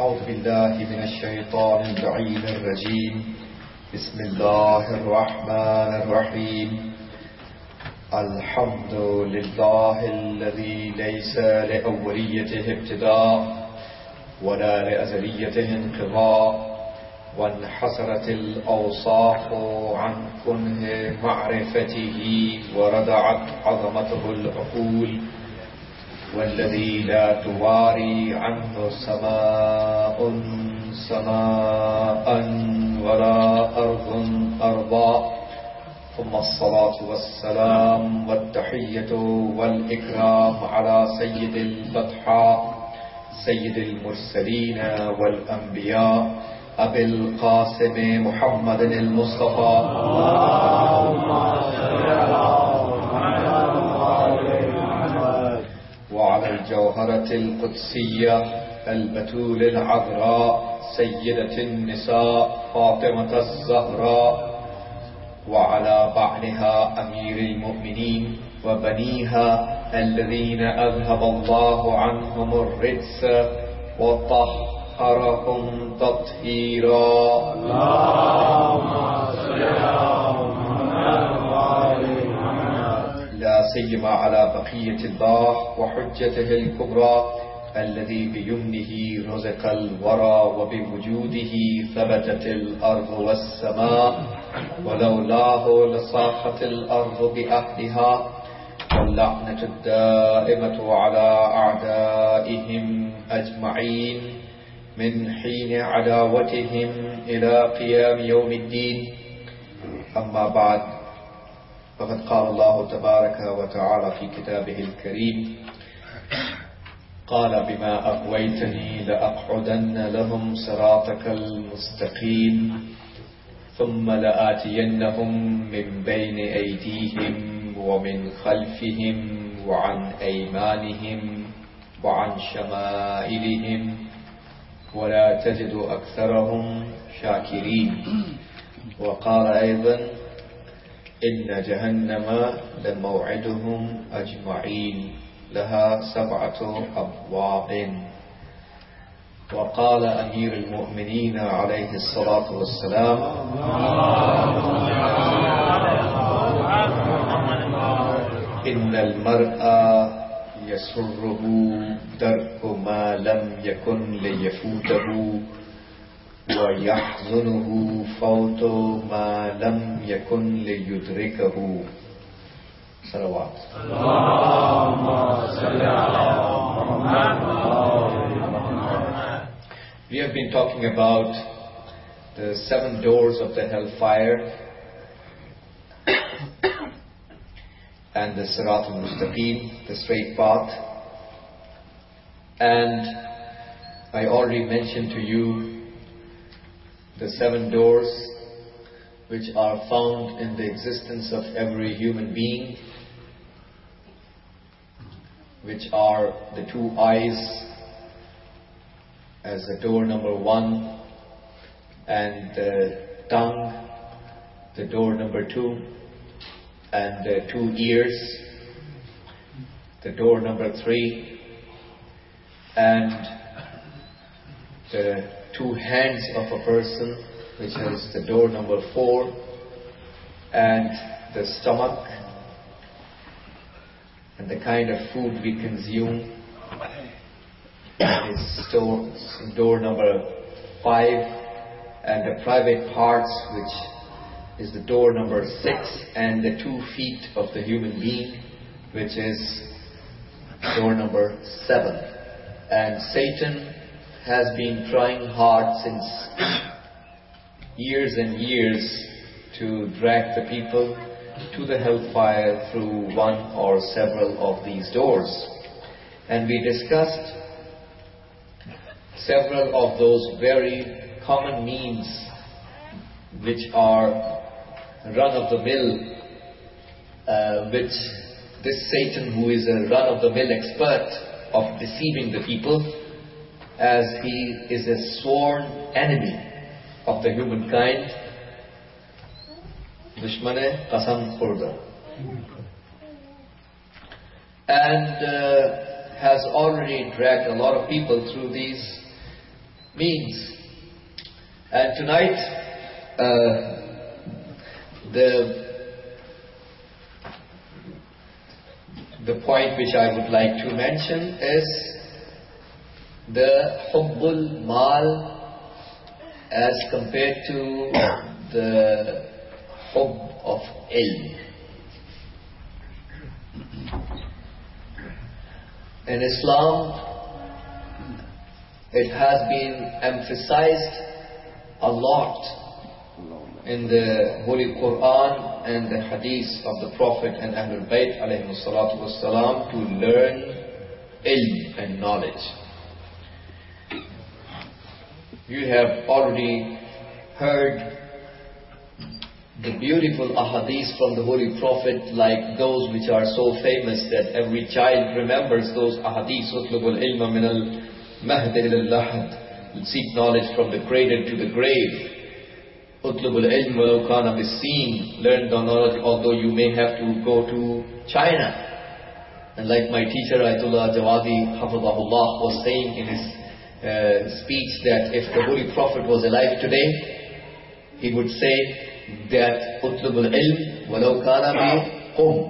أعوذ بالله من الشيطان اللعين الرجيم. بسم الله الرحمن الرحيم. الحمد لله الذي ليس لأوليته ابتداء ولا لأزليته انقضاء، وانحسرت الأوصاف عن كنه معرفته وردعت عظمته العقول، والذي لا تواري عنه سماء سماء ولا أرض أرضا. ثم الصلاة والسلام والتحية والإكرام على سيد البطحاء سيد المرسلين والأنبياء أبي القاسم محمد المصطفى، وعلى الجوهرة القدسية البتول العذراء سيدة النساء فاطمة الزهراء، وعلى بعلها أمير المؤمنين وبنيها الذين أذهب الله عنهم الرجس وطهرهم تطهيرا. اللهم صل على محمد لا سيما على بقية الله وحجته الكبرى الذي بيمنه رزق الورى وبوجوده ثبتت الأرض والسماء، ولولاه لصاخت الأرض بأهلها، واللعنة الدائمة على أعدائهم أجمعين من حين عداوتهم إلى قيام يوم الدين. أما بعد، فقد قال الله تبارك وتعالى في كتابه الكريم: قال بما أغويتني لأقعدن لهم صراطك المستقيم ثم لآتينهم من بين أيديهم ومن خلفهم وعن أيمانهم وعن شمائلهم ولا تجد أكثرهم شاكرين. وقال أيضا: إن جهنم لموعدهم أجمعين لها 7 أبواب. وقال أمير المؤمنين عليه الصلاة والسلام: إن المرء يسره درك ما لم يكن ليفوته، ويحزنه فوت ما لم يكن ليدركه. صلوات. اللهم صل على محمد. We have been talking about the 7 doors of the hellfire and the Sirat al-Mustaqim, the straight path. And I already mentioned to you the 7 doors which are found in the existence of every human being, which are the 2 eyes as the door number 1, and the tongue, the door number 2, and the 2 ears, the door number 3, and the 2 hands of a person, which is the door number 4, and the stomach, and the kind of food we consume is door number 5, and the private parts, which is the door number 6, and the 2 feet of the human being, which is door number 7. And Satan has been trying hard since years and years to drag the people to the hellfire through one or several of these doors. And we discussed several of those very common means which are run-of-the-mill, which this Satan, who is a run-of-the-mill expert of deceiving the people, as he is a sworn enemy of the humankind, Dushmane Qasam Khurda, and has already dragged a lot of people through these means. And tonight, the point which I would like to mention is the Hubbul Mal as compared to the Hubb of Ilm. In Islam, it has been emphasized a lot in the Holy Quran and the Hadith of the Prophet and Ahlul Bayt alayhimus salatu wassalam to learn ilm and knowledge. You have already heard the beautiful ahadith from the Holy Prophet, like those which are so famous that every child remembers those ahadith. Utlubul ilma min al-mahd ila al-lahad. Seek knowledge from the cradle to the grave. Utlubul ilm walau kana bis-sin. Learn the knowledge although you may have to go to China. And like my teacher Ayatollah Jawadi Hafizahullah was saying in his speech, that if the Holy Prophet was alive today, he would say that Utlubul ilm walau kana bi-hum.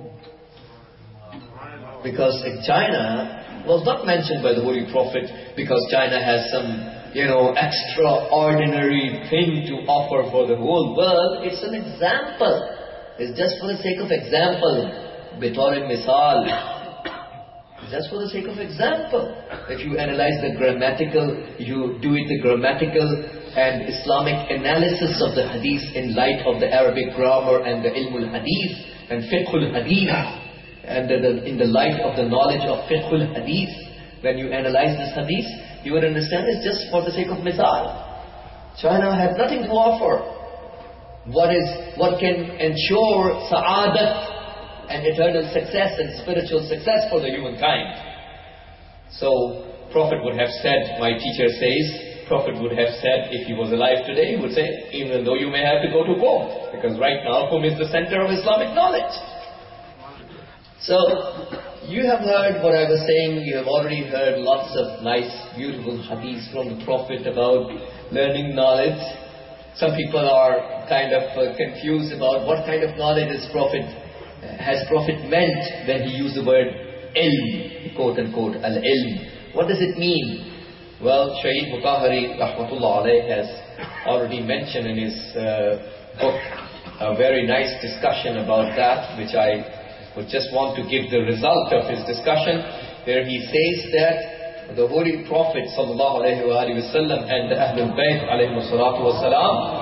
Because in China was not mentioned by the Holy Prophet because China has some, extraordinary thing to offer for the whole world. It's an example. It's just for the sake of example. Bitor misal. Just for the sake of example. If you analyze the grammatical, you do it the grammatical and Islamic analysis of the hadith in light of the Arabic grammar and the ilmul hadith and fiqhul hadith, and in the light of the knowledge of fiqhul hadith, when you analyze this hadith, you would understand it's just for the sake of misal. China has nothing to offer. What can ensure sa'adat and eternal success and spiritual success for the humankind. So, Prophet would have said, my teacher says, Prophet would have said, if he was alive today, he would say, even though you may have to go to Qom, because right now Qom is the center of Islamic knowledge. So, you have heard what I was saying. You have already heard lots of nice, beautiful hadiths from the Prophet about learning knowledge. Some people are kind of confused about what kind of knowledge has Prophet meant when he used the word ilm, quote unquote, al-ilm. What does it mean? Well, Shaheed Mutahari rahmatullah alayh has already mentioned in his book a very nice discussion about that, which I would just want to give the result of his discussion, where he says that the Holy Prophet sallallahu alayhi wa sallam and the Ahlul Bayt alayhi salatu wa salam,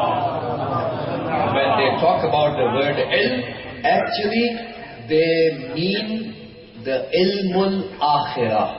when they talk about the word ilm, actually, they mean the ilmul akhirah.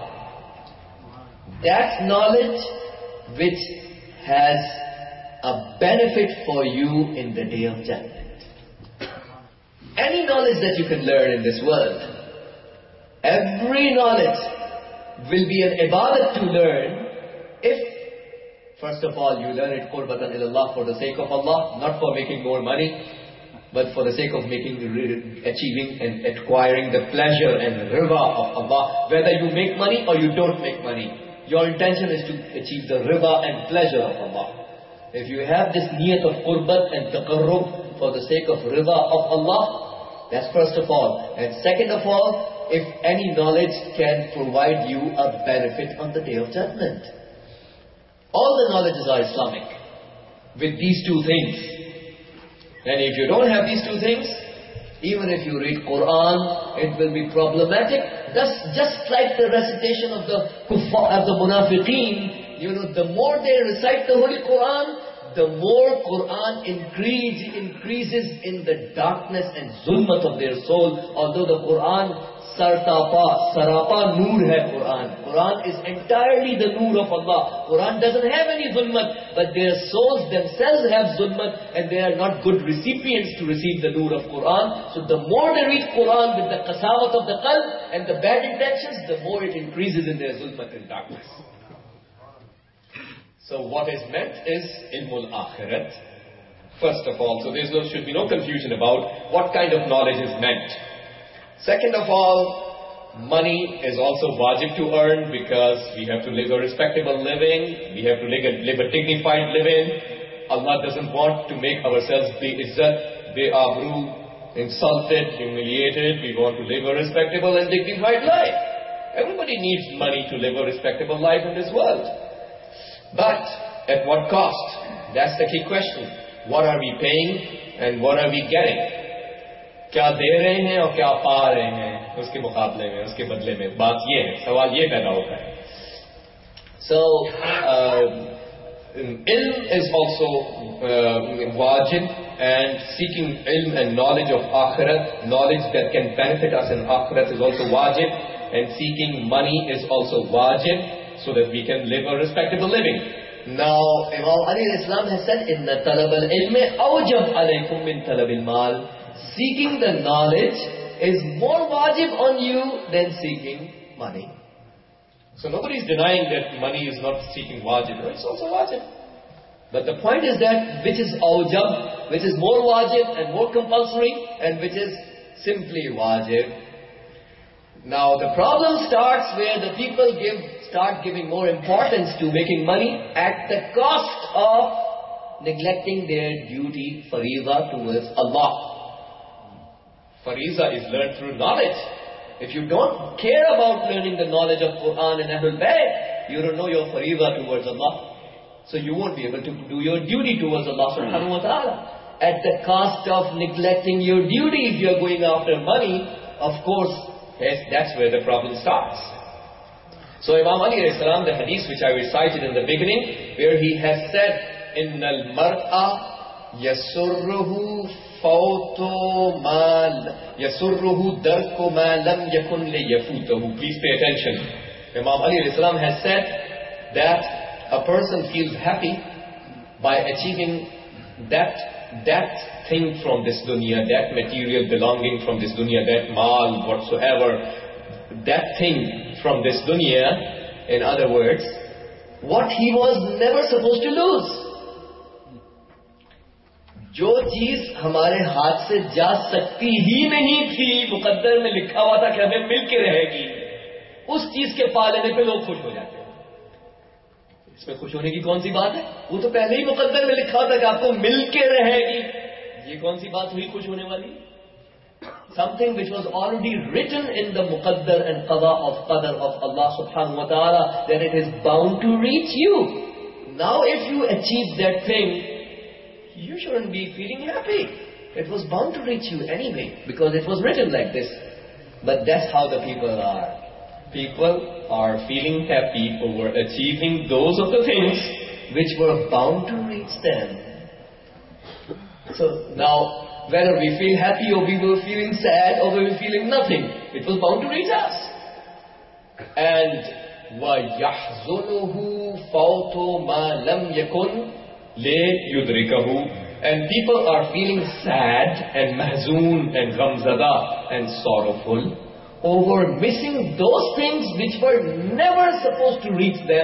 That knowledge which has a benefit for you in the day of judgment. Any knowledge that you can learn in this world, every knowledge will be an ibadat to learn if, first of all, you learn it qurbatan ilallah, for the sake of Allah, not for making more money, but for the sake of achieving and acquiring the pleasure and riba of Allah. Whether you make money or you don't make money, your intention is to achieve the riba and pleasure of Allah. If you have this niyat of qurbat and taqarrub for the sake of riba of Allah, that's first of all. And second of all, if any knowledge can provide you a benefit on the day of judgment. All the knowledges are Islamic with these two things. And if you don't have these two things, even if you read Quran, it will be problematic. Just like the recitation of the kuffar, of the munafiqeen, the more they recite the Holy Quran, the more Quran increases in the darkness and zulmat of their soul. Although the Quran sarapa noor hai Quran. Quran is entirely the noor of Allah. Quran doesn't have any zulmat, but their souls themselves have zulmat, and they are not good recipients to receive the noor of Quran. So the more they read Quran with the qasawat of the qalb and the bad intentions, the more it increases in their zulmat and darkness. So what is meant is ilmul akhirat. First of all, so should be no confusion about what kind of knowledge is meant. Second of all, money is also wajib to earn because we have to live a respectable living, we have to live a dignified living. Allah doesn't want to make ourselves bi-izzat, bi-abru, insulted, humiliated. We want to live a respectable and dignified life. Everybody needs money to live a respectable life in this world. But at what cost? That's the key question. What are we paying and what are we getting? क्या दे रहे हैं और क्या पा रहे हैं उसके मुकाबले में, उसके बदले में? बात ये है, सवाल ये पैदा होता है. So, ilm is also wajib, and seeking ilm and knowledge of akhirat, knowledge that can benefit us in akhirat is also wajib, and seeking money is also wajib so that we can live a respectable living. Now, Imam Ali Islam has said, Inna talab al-ilmi awjab alaykum min talab al-mal. Seeking the knowledge is more wajib on you than seeking money. So nobody is denying that money is not seeking wajib. It's also wajib. But the point is that which is awjab, which is more wajib and more compulsory, and which is simply wajib. Now the problem starts where the people start giving more importance to making money at the cost of neglecting their duty, fariza, towards Allah. Fariza is learned through knowledge. If you don't care about learning the knowledge of Quran and Ahlul Bayt, you don't know your fariza towards Allah. So you won't be able to do your duty towards Allah subhanahu wa ta'ala. At the cost of neglecting your duty, if you're going after money, of course, yes, that's where the problem starts. So Imam Ali alayhi salam, the hadith which I recited in the beginning, where he has said, Inna al-mar'a yasurruhu fawtu ma yasurruhu darku ma lam yakun li yafutahu. Please pay attention. Imam Ali alayhi salam has said that a person feels happy by achieving that thing from this dunya, that material belonging from this dunya, that mal, whatsoever, that thing from this dunya, in other words, what he was never supposed to lose. जो चीज हमारे हाथ से जा सकती ही नहीं थी, मुकद्दर में लिखा हुआ था कि हमें मिल के रहेगी, उस चीज के पा लेने पे लोग खुश हो जाते हैं. इसमें खुश होने की कौन सी बात है? वो तो पहले ही मुकद्दर में लिखा था कि आपको मिल के रहेगी. ये कौन सी बात हुई खुश होने वाली? Something which was already written in the muqaddar and qada of qadar of Allah subhanahu wa ta'ala, that it is bound to reach you. Now if you achieve that thing, you shouldn't be feeling happy. It was bound to reach you anyway, because it was written like this. But that's how the people are. People are feeling happy over achieving those of the things which were bound to reach them. So now, whether we feel happy or we were feeling sad or we were feeling nothing, it was bound to reach us. And وَيَحْزُنُهُ فَوْتُ مَا لَمْ يَكُنْ لِيُدْرِكَهُ. And people are feeling sad and mahzoon and ghamzada and sorrowful over missing those things which were never supposed to reach them.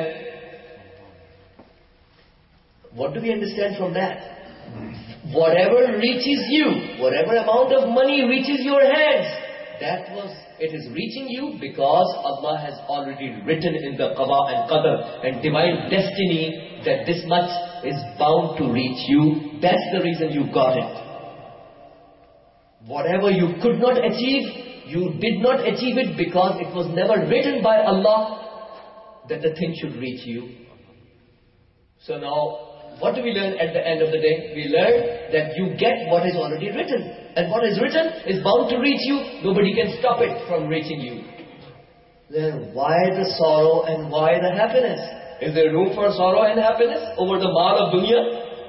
What do we understand from that? Whatever reaches you, whatever amount of money reaches your hands, it is reaching you because Allah has already written in the qada and qadar and divine destiny that this much is bound to reach you. That's the reason you got it. Whatever you could not achieve, you did not achieve it because it was never written by Allah that the thing should reach you. So now, what do we learn at the end of the day? We learn that you get what is already written. And what is written is bound to reach you. Nobody can stop it from reaching you. Then why the sorrow and why the happiness? Is there room for sorrow and happiness over the mal of dunya?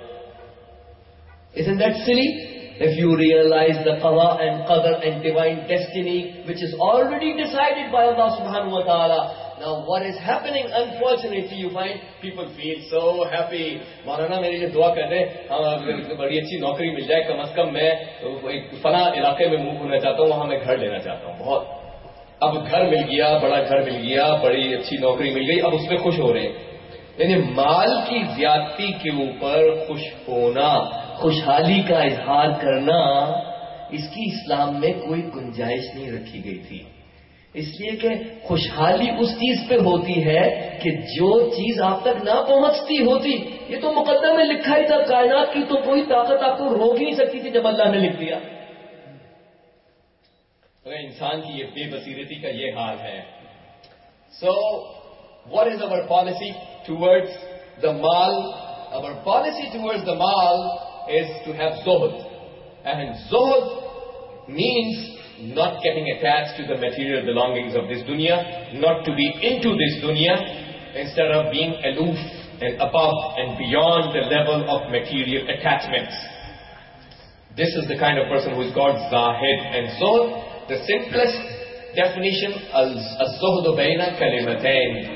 Isn't that silly? If you realize the qada and qadar and divine destiny which is already decided by Allah subhanahu wa ta'ala. Now what is happening, unfortunately, you find people feel so happy. Maulana मेरे लिए दुआ कर दे, बड़ी अच्छी नौकरी मिल जाए, कम से कम मैं एक फला इलाके में मूव होना चाहता हूँ, वहाँ मैं घर लेना चाहता हूँ. बहुत अब घर मिल गया, बड़ा घर मिल गया, बड़ी अच्छी नौकरी मिल गई, अब उसमें खुश हो रहे हैं. यानी माल की ज्यादती के ऊपर खुश होना, खुशहाली का इजहार करना, इसकी इस्लाम में कोई गुंजाइश नहीं रखी गई थी. इसलिए कि खुशहाली उस चीज पे होती है कि जो चीज आप तक ना पहुंचती होती। ये तो मुकद्दर में लिखा ही था, कायनात की तो कोई ताकत आपको रोक ही नहीं सकती थी जब अल्लाह ने लिख दिया। तो इंसान की ये बेबसीरती का ये हाल है। So, what is our policy towards the mal? Our policy towards the mal is to have zuhud. And zuhud means not getting attached to the material belongings of this dunya, not to be into this dunya, instead of being aloof and above and beyond the level of material attachments. This is the kind of person who is called Zahid. And Zuhud, the simplest definition, الزهد بين كلمتين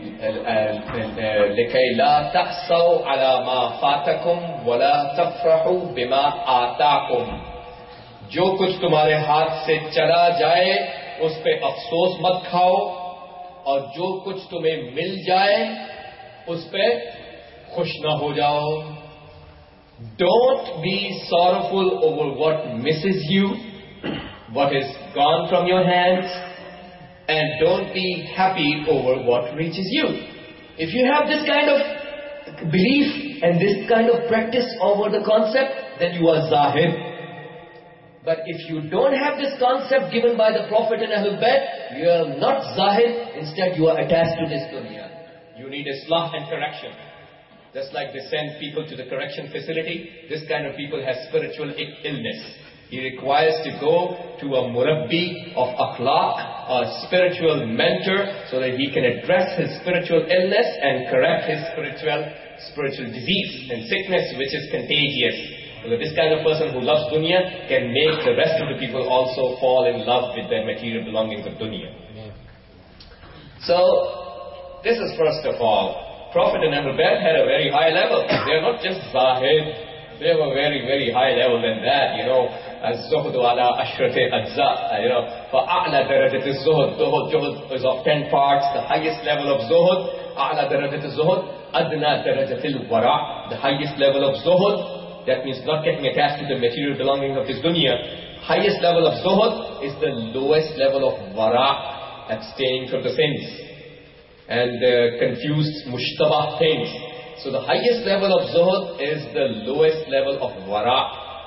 لكي لا تأسوا على ما فاتكم ولا تفرحوا بما آتاكم. जो कुछ तुम्हारे हाथ से चला जाए उस पे अफसोस मत खाओ, और जो कुछ तुम्हें मिल जाए उस पे खुश ना हो जाओ. Don't be sorrowful over what misses you, what is gone from your hands, and don't be happy over what reaches you. If you have this kind of belief and this kind of practice over the concept, then you are Zahid. But if you don't have this concept given by the Prophet and Ahlul Bayt, you are not Zahid, instead you are attached to this dunya. You need Islah and correction. Just like they send people to the correction facility, this kind of people has spiritual illness. He requires to go to a murabbi of akhlaq, a spiritual mentor, so that he can address his spiritual illness and correct his spiritual disease and sickness which is contagious. So that this kind of person who loves dunya can make the rest of the people also fall in love with their material belongings of dunya. So, this is first of all. Prophet and Ahlul Bayt had a very high level. They are not just Zahid. They were very, very high level than that, الزهد على أشرة أجزاء, فأعلى درجة الزهد, zuhud is of 10 parts, the highest level of zuhud, أعلى درجة الزهد, أدنى درجة الورع, the highest level of zuhud. That means not getting attached to the material belongings of this dunya. Highest level of zuhud is the lowest level of wara, abstaining from the sins and confused mushtabah things. So the highest level of zuhud is the lowest level of wara.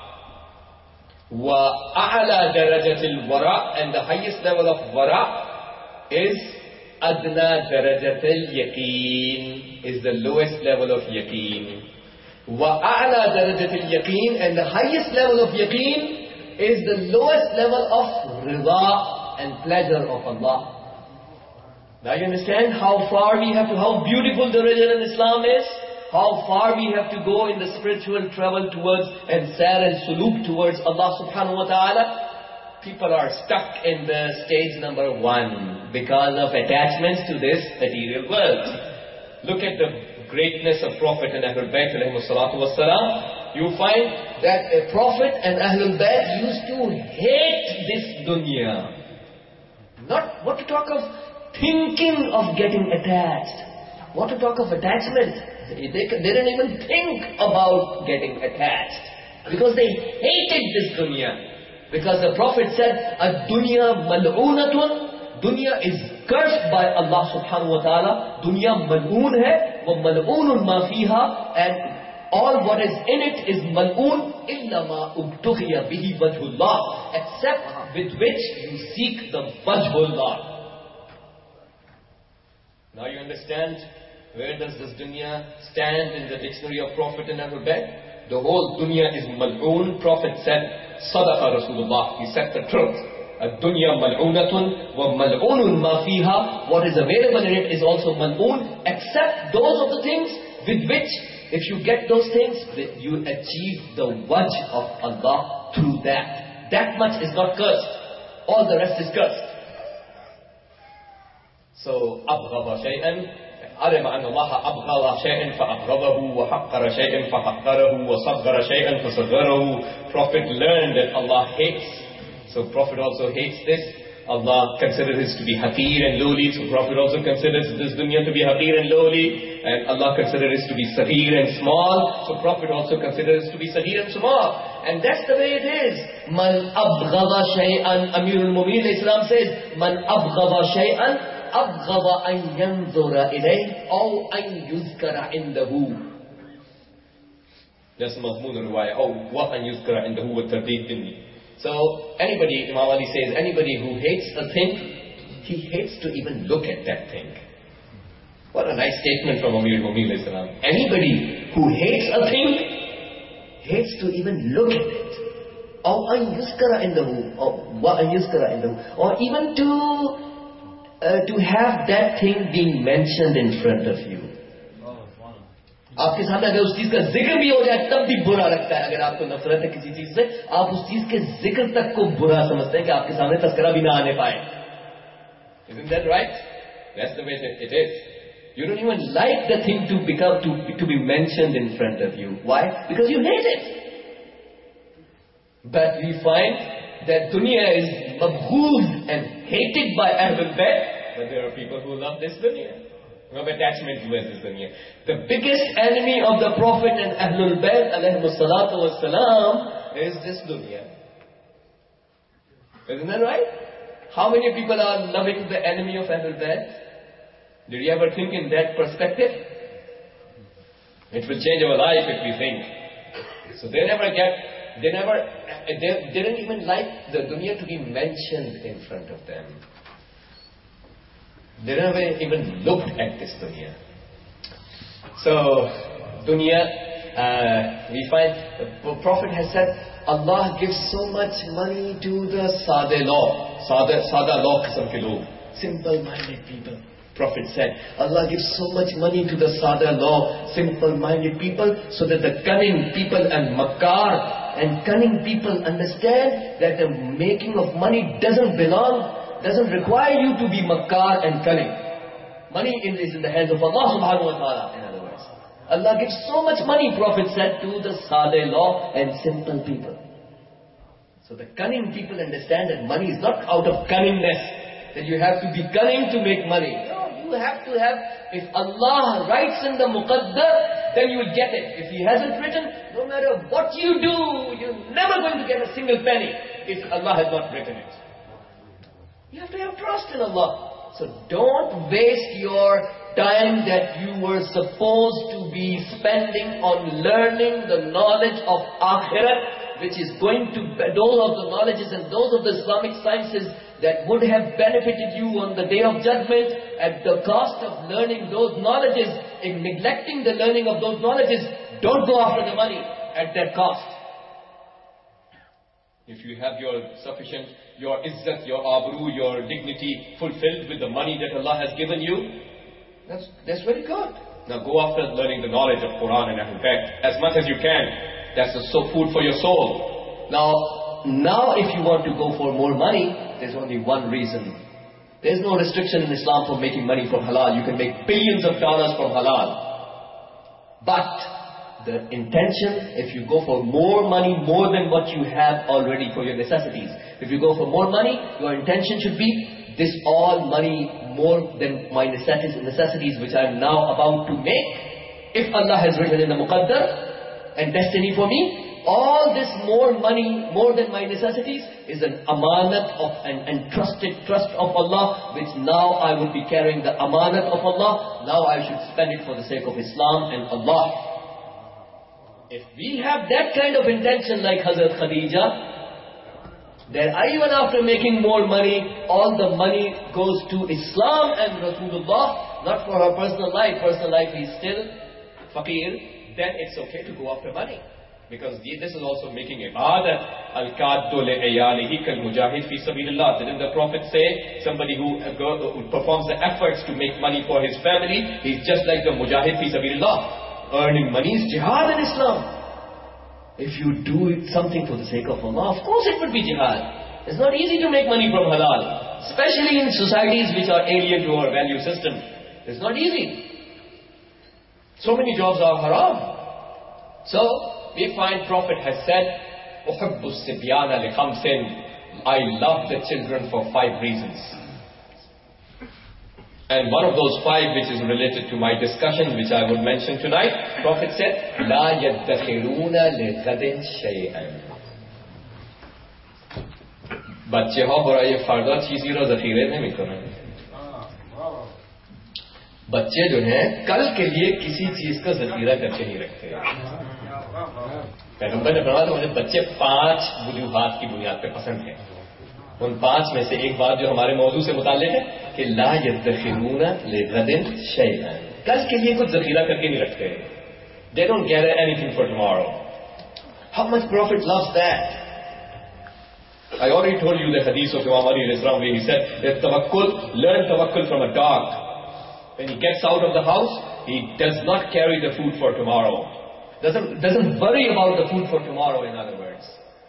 Wa a'la darajatil wara, and the highest level of wara is adna darajatil yaqeen, is the lowest level of yaqeen. وَأَعْلَى دَرَجَةِ الْيَقِينِ, and the highest level of yaqeen is the lowest level of rida and pleasure of Allah. Now you understand how far we have to, how beautiful the religion in Islam is, how far we have to go in the spiritual travel towards and sar and suluk towards Allah subhanahu wa ta'ala. People are stuck in the stage number 1 because of attachments to this material world. Look at the greatness of Prophet and Ahlul Bayt alayhimus salatu wassalam. You find that a Prophet and Ahlul Bayt used to hate this dunya. Not what to talk of thinking of getting attached. What to talk of attachment. They didn't even think about getting attached. Because they hated this dunya. Because the Prophet said, "Ad-dunya mal'oonatun." Dunya is cursed by Allah subhanahu wa ta'ala. Dunya mal'oon hai, wa mal'oonun ma fiha, and all what is in it is mal'oon, illa ma ubtughiya bihi wajhullah, except with which you seek the wajhullah. Now you understand, where does this dunya stand in the dictionary of Prophet and Ahlul Bayt? The whole dunya is mal'oon. Prophet said, Sadaqa Rasulullah, he said the truth. الدنيا ملعونة وملعون ما فيها. What is available in it is also mal'oon, except those of the things with which, if you get those things, you achieve the wajh of Allah through that. That much is not cursed. All the rest is cursed. So, أبغض شيئا, علم أن الله أبغض شيئا فأبغضه وحقر شيئا فحقره وصغر شيئا فصغره. Prophet learned that Allah hates. So Prophet also hates this. Allah considers this to be haqir and lowly. So Prophet also considers this dunya to be haqir and lowly. And Allah considers this to be saghir and small. So Prophet also considers this to be saghir and small. And that's the way it is. Man abghada shay'an, Amirul Mu'minin Islam says, Man abghada shay'an, abghada an yanzura ilayh, aw an yuzkara indahu. That's Mahmoud al-Ruwaya. Oh, what an yuzkara indahu wa tardid binni. So, anybody, Imam Ali says, anybody who hates a thing, he hates to even look at that thing. What a nice statement from Amir Mu'min Islam. Anybody who hates a thing, hates to even look at it. Or yuskara indahu, or even to have that thing being mentioned in front of you. आपके सामने अगर उस चीज का जिक्र भी हो जाए तब भी बुरा लगता है. अगर आपको नफरत है किसी चीज से, आप उस चीज के जिक्र तक को बुरा समझते हैं कि आपके सामने तस्करा भी ना आने पाए. Isn't that right? That's the way it is. You don't even like the thing to be mentioned in front of you. Why? Because you hate it. But we find that dunya is mabghooz and hated by Ahlul Bayt. But there are people who love this dunya, who have attachment towards this dunya. The biggest enemy of the Prophet and Ahlul Bayt alayhimus salatu wassalam is this dunya. Isn't that right? How many people are loving the enemy of Ahlul Bayt? Did you ever think in that perspective? It will change our life if we think. So they didn't even like the dunya to be mentioned in front of them. They never even looked at this dunya. So, dunya, we find the Prophet has said, Allah gives so much money to the Sada law. Sada law qisam ke log. Simple-minded people. Prophet said, Allah gives so much money to the Sada law, simple-minded people, so that the cunning people and makar and cunning people understand that the making of money doesn't require you to be makar and cunning. Money is in the hands of Allah subhanahu wa ta'ala, in other words. Allah gives so much money, Prophet said, to the Sada law and simple people. So the cunning people understand that money is not out of cunningness, that you have to be cunning to make money. You have to have, if Allah writes in the Muqaddar, then you will get it. If He hasn't written, no matter what you do, you're never going to get a single penny if Allah has not written it. You have to have trust in Allah. So don't waste your time that you were supposed to be spending on learning the knowledge of Akhirat, which is going to, those of the knowledges and those of the Islamic sciences that would have benefited you on the Day of Judgment, at the cost of learning those knowledges, in neglecting the learning of those knowledges. Don't go after the money at that cost. If you have your sufficient, your izzat, your abru, your dignity fulfilled with the money that Allah has given you, that's very good. Now go after learning the knowledge of Quran and Ahlul Bayt as much as you can. That's so food for your soul. Now if you want to go for more money, there's only one reason. There's no restriction in Islam for making money from halal. You can make billions of dollars from halal. But the intention, if you go for more money, more than what you have already for your necessities. If you go for more money, your intention should be, this all money more than my necessities which I am now about to make. If Allah has written in the Muqaddar and destiny for me, all this more money, more than my necessities, is an amanat of an entrusted trust of Allah, which now I would be carrying the amanat of Allah. Now I should spend it for the sake of Islam and Allah. If we have that kind of intention like Hazrat Khadija, then even after making more money, all the money goes to Islam and Rasulullah, not for her personal life. Personal life is still faqir, then it's okay to go after money. Because this is also making ibadat. Al-Qaddu li'ayalihi kal-mujahid fi sabilillah. Didn't the Prophet say, somebody who performs the efforts to make money for his family, he's just like the mujahid fi sabilillah. Earning money is jihad in Islam. If you do something for the sake of Allah, of course it would be jihad. It's not easy to make money from halal, especially in societies which are alien to our value system. It's not easy. So many jobs are haram. So, we find Prophet has said, أُحِبُّ السِّبْيَانَ لِخَمْسٍ, I love the children for 5 reasons. And one of those 5 which is related to my discussion, which I would mention tonight, Prophet said, لَا يَدَّخِرُونَ لِغَدٍ شَيْئًا. بچه‌ها برای فردا چیزی را ذخیره نمی‌کنند. बच्चे जो हैं कल के लिए किसी चीज का जखीरा करके ही रखते हैं. पैगंबर ने फरमाया तो मुझे बच्चे 5 वजूहात की बुनियाद पे पसंद हैं. उन 5 में से एक बात जो हमारे मौजू से मुताल्लिक है कि ला यदखिरूना लिगदिन शैअन, कल के लिए कुछ जखीरा करके नहीं रखते. They don't gather anything for tomorrow. How much Prophet loves that. I already told you the hadith of Imam Ali alayhi salam where he said that tawakkul, learn tawakkul from a dog. When he gets out of the house, he does not carry the food for tomorrow. Doesn't worry about the food for tomorrow, in other words.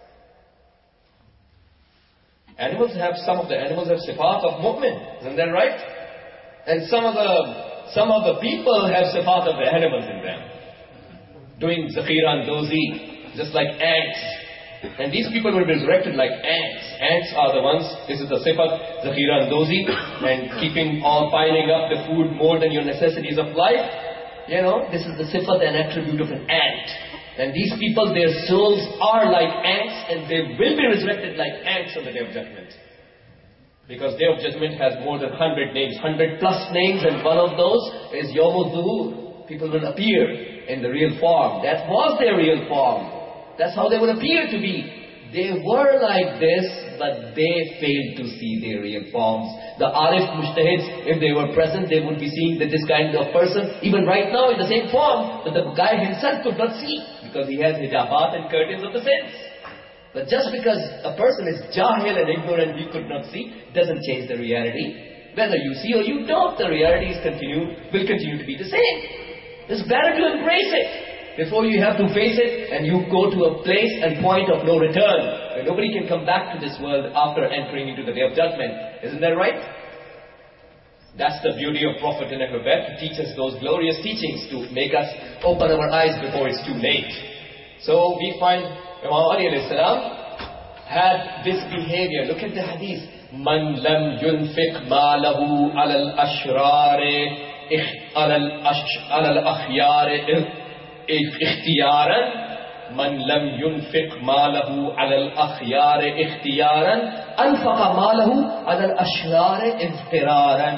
Some of the animals have sifat of mu'min, isn't that right? And some of the people have sifat of the animals in them. Doing zakhira and dozi, just like ants. And these people will be resurrected like ants. Ants are the ones, this is the sifat, zakhira and dozi, and piling up the food more than your necessities of life. You know, this is the sifat and attribute of an ant. And these people, their souls are like ants, and they will be resurrected like ants on the Day of Judgment. Because Day of Judgment has more than 100 names, 100 plus names, and one of those is Yawm al-Zuhur. People will appear in the real form. That was their real form. That's how they would appear to be. They were like this, but they failed to see their real forms. The Arif Mujtahids, if they were present, they would be seeing that this kind of person, even right now in the same form, but the guy himself could not see, because he has hijabat and curtains of the sense. But just because a person is jahil and ignorant, he could not see, doesn't change the reality. Whether you see or you don't, the reality will continue to be the same. It's better to embrace it before you have to face it and you go to a place and point of no return, where nobody can come back to this world after entering into the Day of Judgment. Isn't that right? That's the beauty of Prophet in Nubuwwah, to teach us those glorious teachings, to make us open our eyes before it's too late. So we find Imam Ali alayhi salam had this behavior. Look at the hadith. Man lam yunfiq malahu ala al-ashrar ala al-akhyar ikhtiyaran, man lam yunfiq malahu ala al-akhyar ikhtiyaran anfaqa malahu ala al-ashrar izhiraran.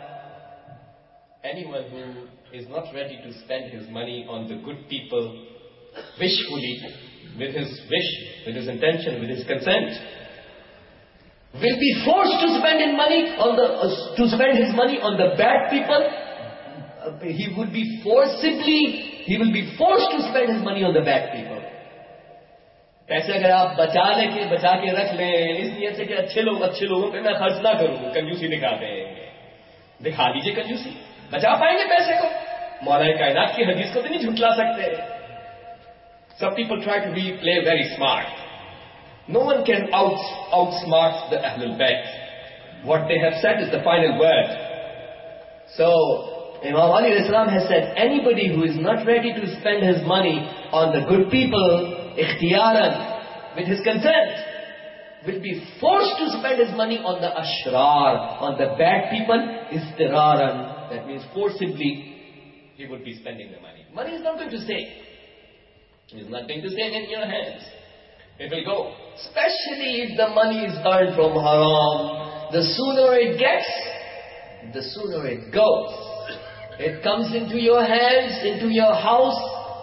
Anyone who is not ready to spend his money on the good people wishfully, with his wish, with his intention, with his consent, will be forced to spend his money on the bad people. He will be forced to spend his money on the bad people. पैसे अगर आप बचा के रख लें इस नियत से कि अच्छे लोगों पे मैं खर्च ना करूं, कंजूसी दिखाते हैं, दिखा दीजिए कंजूसी, बचा पाएंगे पैसे को? मौला कायनात की हदीस को तो नहीं झुठला सकते. Some people try to play very smart. No one can outsmart the Ahlul Bayt. What they have said is the final word. So Imam Ali alayhi salam has said, anybody who is not ready to spend his money on the good people, ikhtiyaran, with his consent, will be forced to spend his money on the ashrar, on the bad people, istiraran. That means forcibly he would be spending the money. Money is not going to stay. It is not going to stay in your hands. It will go. Especially if the money is earned from haram. The sooner it gets, the sooner it goes. It comes into your hands, into your house,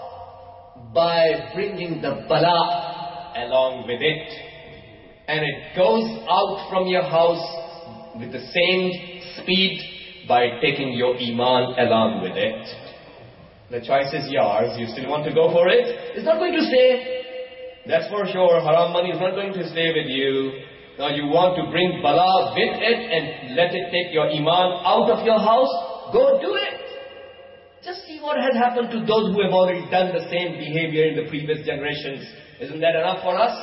by bringing the bala along with it. And it goes out from your house with the same speed by taking your iman along with it. The choice is yours. You still want to go for it? It's not going to stay. That's for sure. Haram money is not going to stay with you. Now you want to bring bala with it and let it take your iman out of your house? Go do it. Just see what has happened to those who have already done the same behavior in the previous generations. Isn't that enough for us?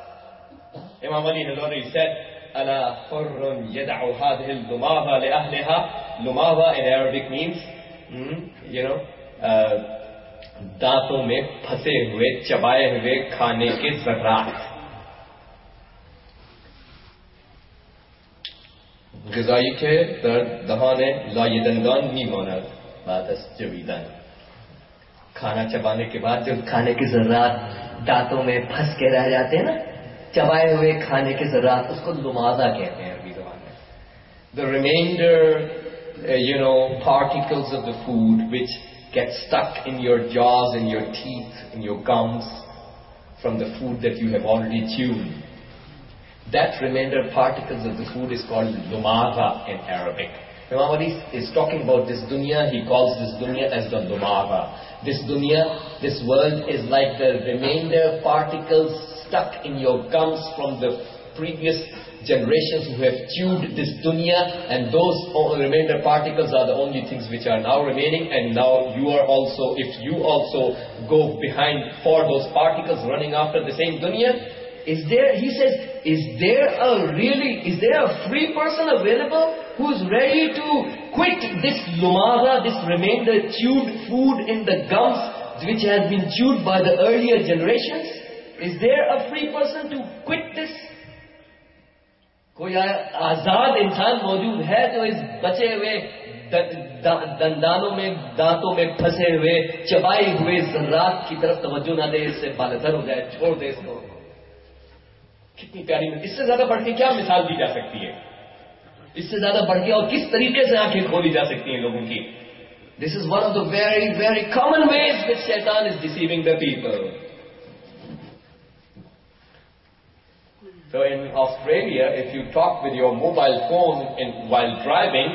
Imam Ali has already said, Ala hurrun yad'u hadhihi al-lumava li ahliha. Lumava in Arabic means, दांतों में फंसे हुए चबाए हुए खाने के ज़र्रात. ग़िज़ाई के در دهان لایدندان میماند بعد از جویدن. खाना चबाने के बाद जो खाने के ज़र्रात दांतों में फंस के रह जाते हैं ना, चबाए हुए खाने के ज़रात, उसको लुमाज़ा कहते हैं अरबी ज़बान में. The remainder, particles of the food which get stuck in your jaws, in your teeth, in your gums from the food that you have already chewed. That remainder particles of the food is called lumaza in Arabic. Imam Ali is talking about this dunya. He calls this dunya as the lumaza. This dunya, this world is like the remainder particles stuck in your gums from the previous generations who have chewed this dunya, and those remainder particles are the only things which are now remaining. And now you are also, if you also go behind for those particles running after the same dunya, he says, is there a free person available who is ready to quit this lumaza, this remainder chewed food in the gums which has been chewed by the earlier generations? Is there a free person to quit this? कोई आजाद इंसान मौजूद है जो इस बचे हुए दांतों में फंसे हुए चबाए हुए ज़रात की तरफ तवज्जो ना दे, इससे बालतर हो जाए, छोड़ दे इसको? कितनी प्यारी, इससे ज्यादा बढ़ के क्या मिसाल दी जा सकती है? इससे ज्यादा बढ़ के और किस तरीके से आंखें खोली जा सकती हैं लोगों की? This is one of the very, very common ways which Shaitan is deceiving the people. So in Australia, if you talk with your mobile phone while driving,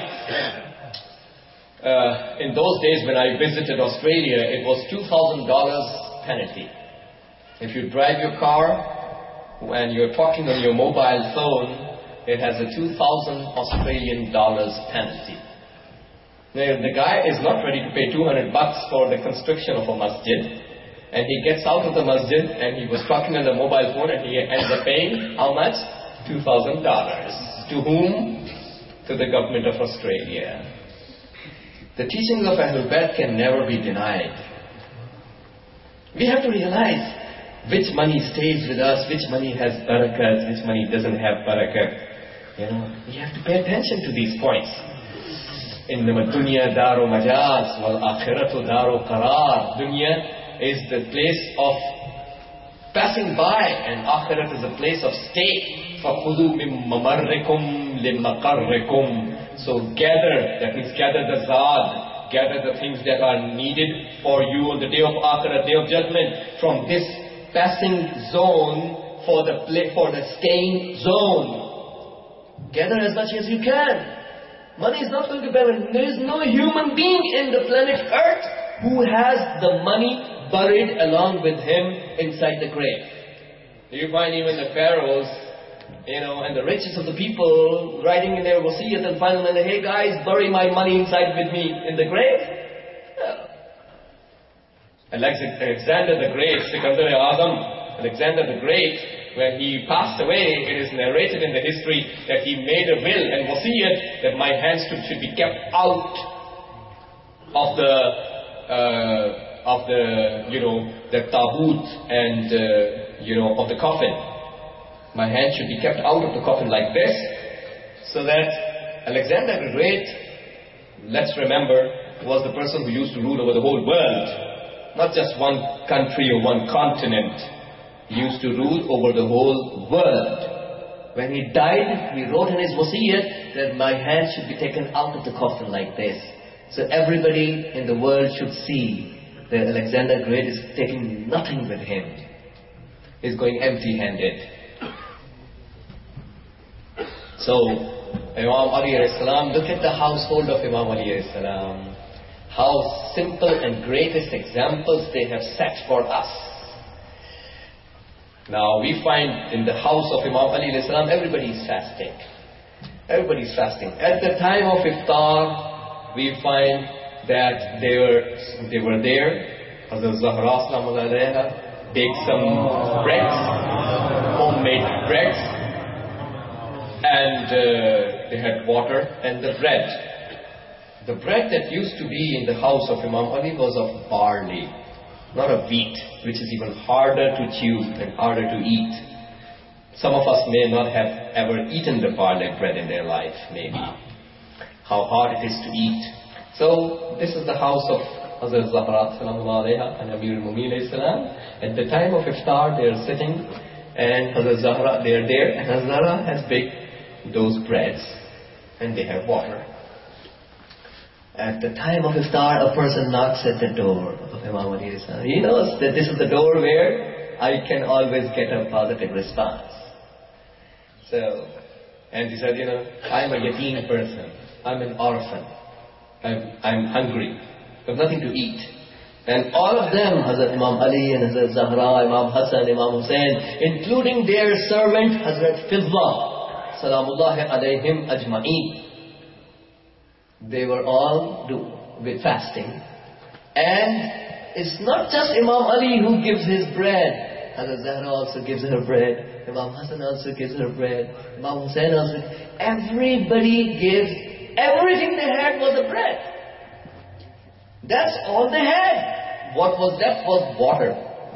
in those days when I visited Australia, it was $2,000 penalty. If you drive your car and you're talking on your mobile phone, it has a 2,000 Australian dollars penalty. Now, the guy is not ready to pay $200 for the construction of a masjid, and he gets out of the masjid and he was talking on the mobile phone and he ends up paying how much? $2,000. To whom? To the government of Australia. The teachings of Ahlul Bayt can never be denied. We have to realize which money stays with us, which money has barakat, which money doesn't have barakat. We have to pay attention to these points. Innama dunya daru majaz wal akhiratu daru qarar. Dunya is the place of passing by, and akhirat is a place of stay. فَخُذُوا مِن مَمَرِّكُمْ لِمَقَرِّكُمْ. So gather, that means gather the zad, gather the things that are needed for you on the day of akhirat, day of judgment, from this passing zone for the staying zone. Gather as much as you can. Money is not going to bear. There is no human being in the planet Earth who has the money buried along with him inside the grave. You find even the pharaohs, and the richest of the people writing in their wasiyat and final, and hey guys, bury my money inside with me in the grave. Alexander the Great, Sikandar Azam, Alexander the Great, when he passed away, it is narrated in the history that he made a will and wasiyat that my hands should be kept out of the taboot and of the coffin. My hand should be kept out of the coffin like this, so that Alexander the Great, let's remember, was the person who used to rule over the whole world, not just one country or one continent. He used to rule over the whole world. When he died, he wrote in his wasiyat that my hand should be taken out of the coffin like this. So everybody in the world should see that Alexander the Great is taking nothing with him. He's going empty-handed. So, Imam Ali alayhi salam, look at the household of Imam Ali alayhi salam. How simple and greatest examples they have set for us. Now, we find in the house of Imam Ali alayhi salam, everybody is fasting. Everybody is fasting. At the time of iftar, we find that they were there. Hazrat Zahra Salam alayha baked some breads, homemade breads, and they had water and the bread. The bread that used to be in the house of Imam Ali was of barley, not of wheat, which is even harder to chew and harder to eat. Some of us may not have ever eaten the barley bread in their life, maybe. How hard it is to eat. So, this is the house of Hazrat Zahra Salam alayha and Amir al-Mu'minin salam. At the time of iftar, they are sitting and Hazrat Zahra, they are there, and Hazrat Zahra has baked those breads, and they have water. At the time of iftar, a person knocks at the door of Imam Ali. He knows that this is the door where I can always get a positive response. So, and he said, I'm a yateen person. I'm an orphan. I'm hungry. I have nothing to eat. And all of them, Hazrat Imam Ali and Hazrat Zahra, Imam Hassan, Imam Hussain, including their servant Hazrat Fidda, Salamullahi alayhim ajma'een, they were all with fasting. And it's not just Imam Ali who gives his bread. Hazrat Zahra also gives her bread. Imam Hassan also gives her bread. Imam Hussain also. Everybody gives. Everything they had was a bread. That's all they had. What was left was water.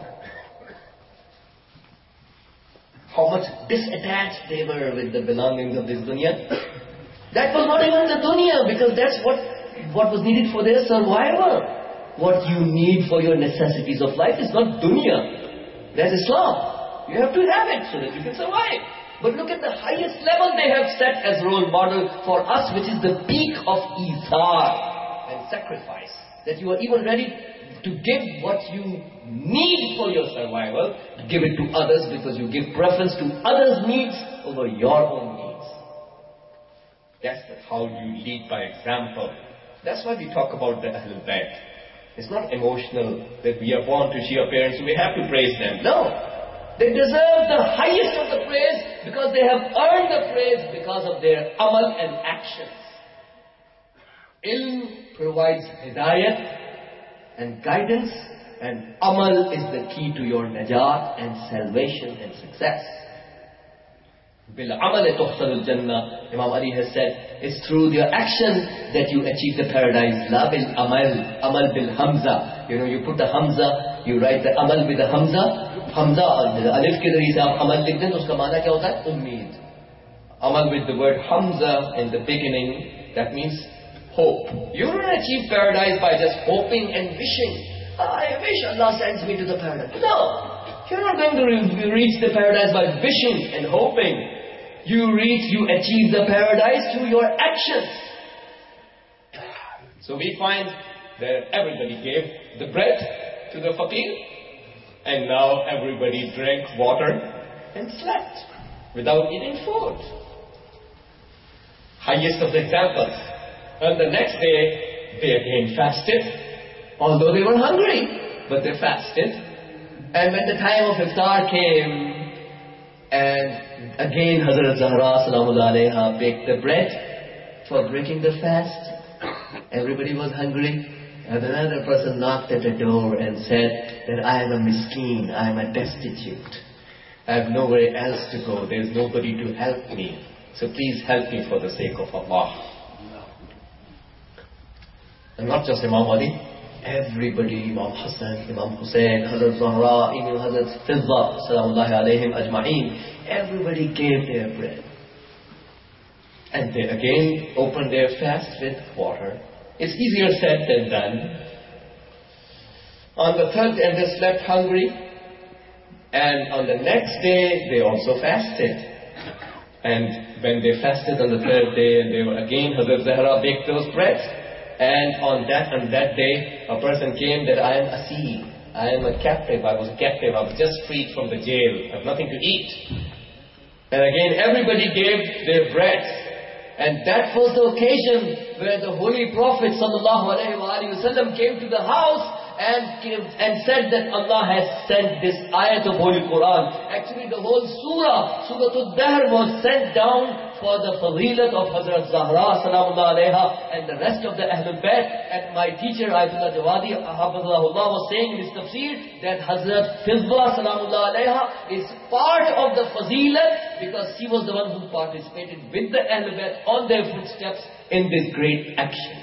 How much disattached they were with the belongings of this dunya. That was not even the dunya, because that's what was needed for their survival. What you need for your necessities of life is not dunya. That's Islam. You have to have it so that you can survive. But look at the highest level they have set as role model for us, which is the peak of ithar and sacrifice. That you are even ready to give what you need for your survival, to give it to others, because you give preference to others' needs over your own needs. That's how you lead by example. That's why we talk about the Ahlul Bayt. It's not emotional that we are born to Shia parents, so we have to praise them. No. They deserve the highest of the praise because they have earned the praise because of their amal and actions. Ilm provides hidayat and guidance, and amal is the key to your najat and salvation and success. Bil-amal tuhsalul jannah, Imam Ali has said, it's through your action that you achieve the paradise. La bil-amal, amal bil-hamza. You put the hamza, you write the amal with the hamza. Hamza, alif ke dhari se aap amal likh den, uska maana kya hota hai? Ummeed. Amal with the word hamza in the beginning, that means hope. You don't achieve paradise by just hoping and wishing. I wish Allah sends me to the paradise. No. You're not going to reach the paradise by wishing and hoping. You achieve the paradise through your actions. So we find that everybody gave the bread to the faqir, and now everybody drank water and slept without eating food. Highest of the examples. And the next day, they again fasted, although they were hungry, but they fasted. And when the time of iftar came, and again Hazrat Zahra Salamullah Alayha baked the bread for breaking the fast. Everybody was hungry. And another person knocked at the door and said that I am a miskeen, I am a destitute. I have nowhere else to go. There is nobody to help me. So please help me for the sake of Allah. And not just Imam Ali. Everybody, Imam Hassan, Imam Hussain, Hazrat Zahra, even Hazrat Fidda, Salamullahi alayhim ajma'een, everybody gave their bread. And they again opened their fast with water. It's easier said than done. On the third day, they slept hungry. And on the next day, they also fasted. And when they fasted on the third day, they were again, Hazrat Zahra baked those breads. And on that day, a person came that I am Asir. I am a captive. I was a captive. I was just freed from the jail. I have nothing to eat. And again, everybody gave their bread. And that was the occasion where the Holy Prophet ﷺ came to the house and said that Allah has sent this ayat of Holy Quran. Actually, the whole surah, Surah Al-Dahr, was sent down for the fadilat of Hazrat Zahra Salamullah Alayha and the rest of the Ahlul Bayt. And my teacher, Ayatullah Jawadi, Hafizahullah, was saying in his tafsir that Hazrat Fidda Salamullah Alayha is part of the fazilat because she was the one who participated with the Ahlul Bayt on their footsteps in this great action.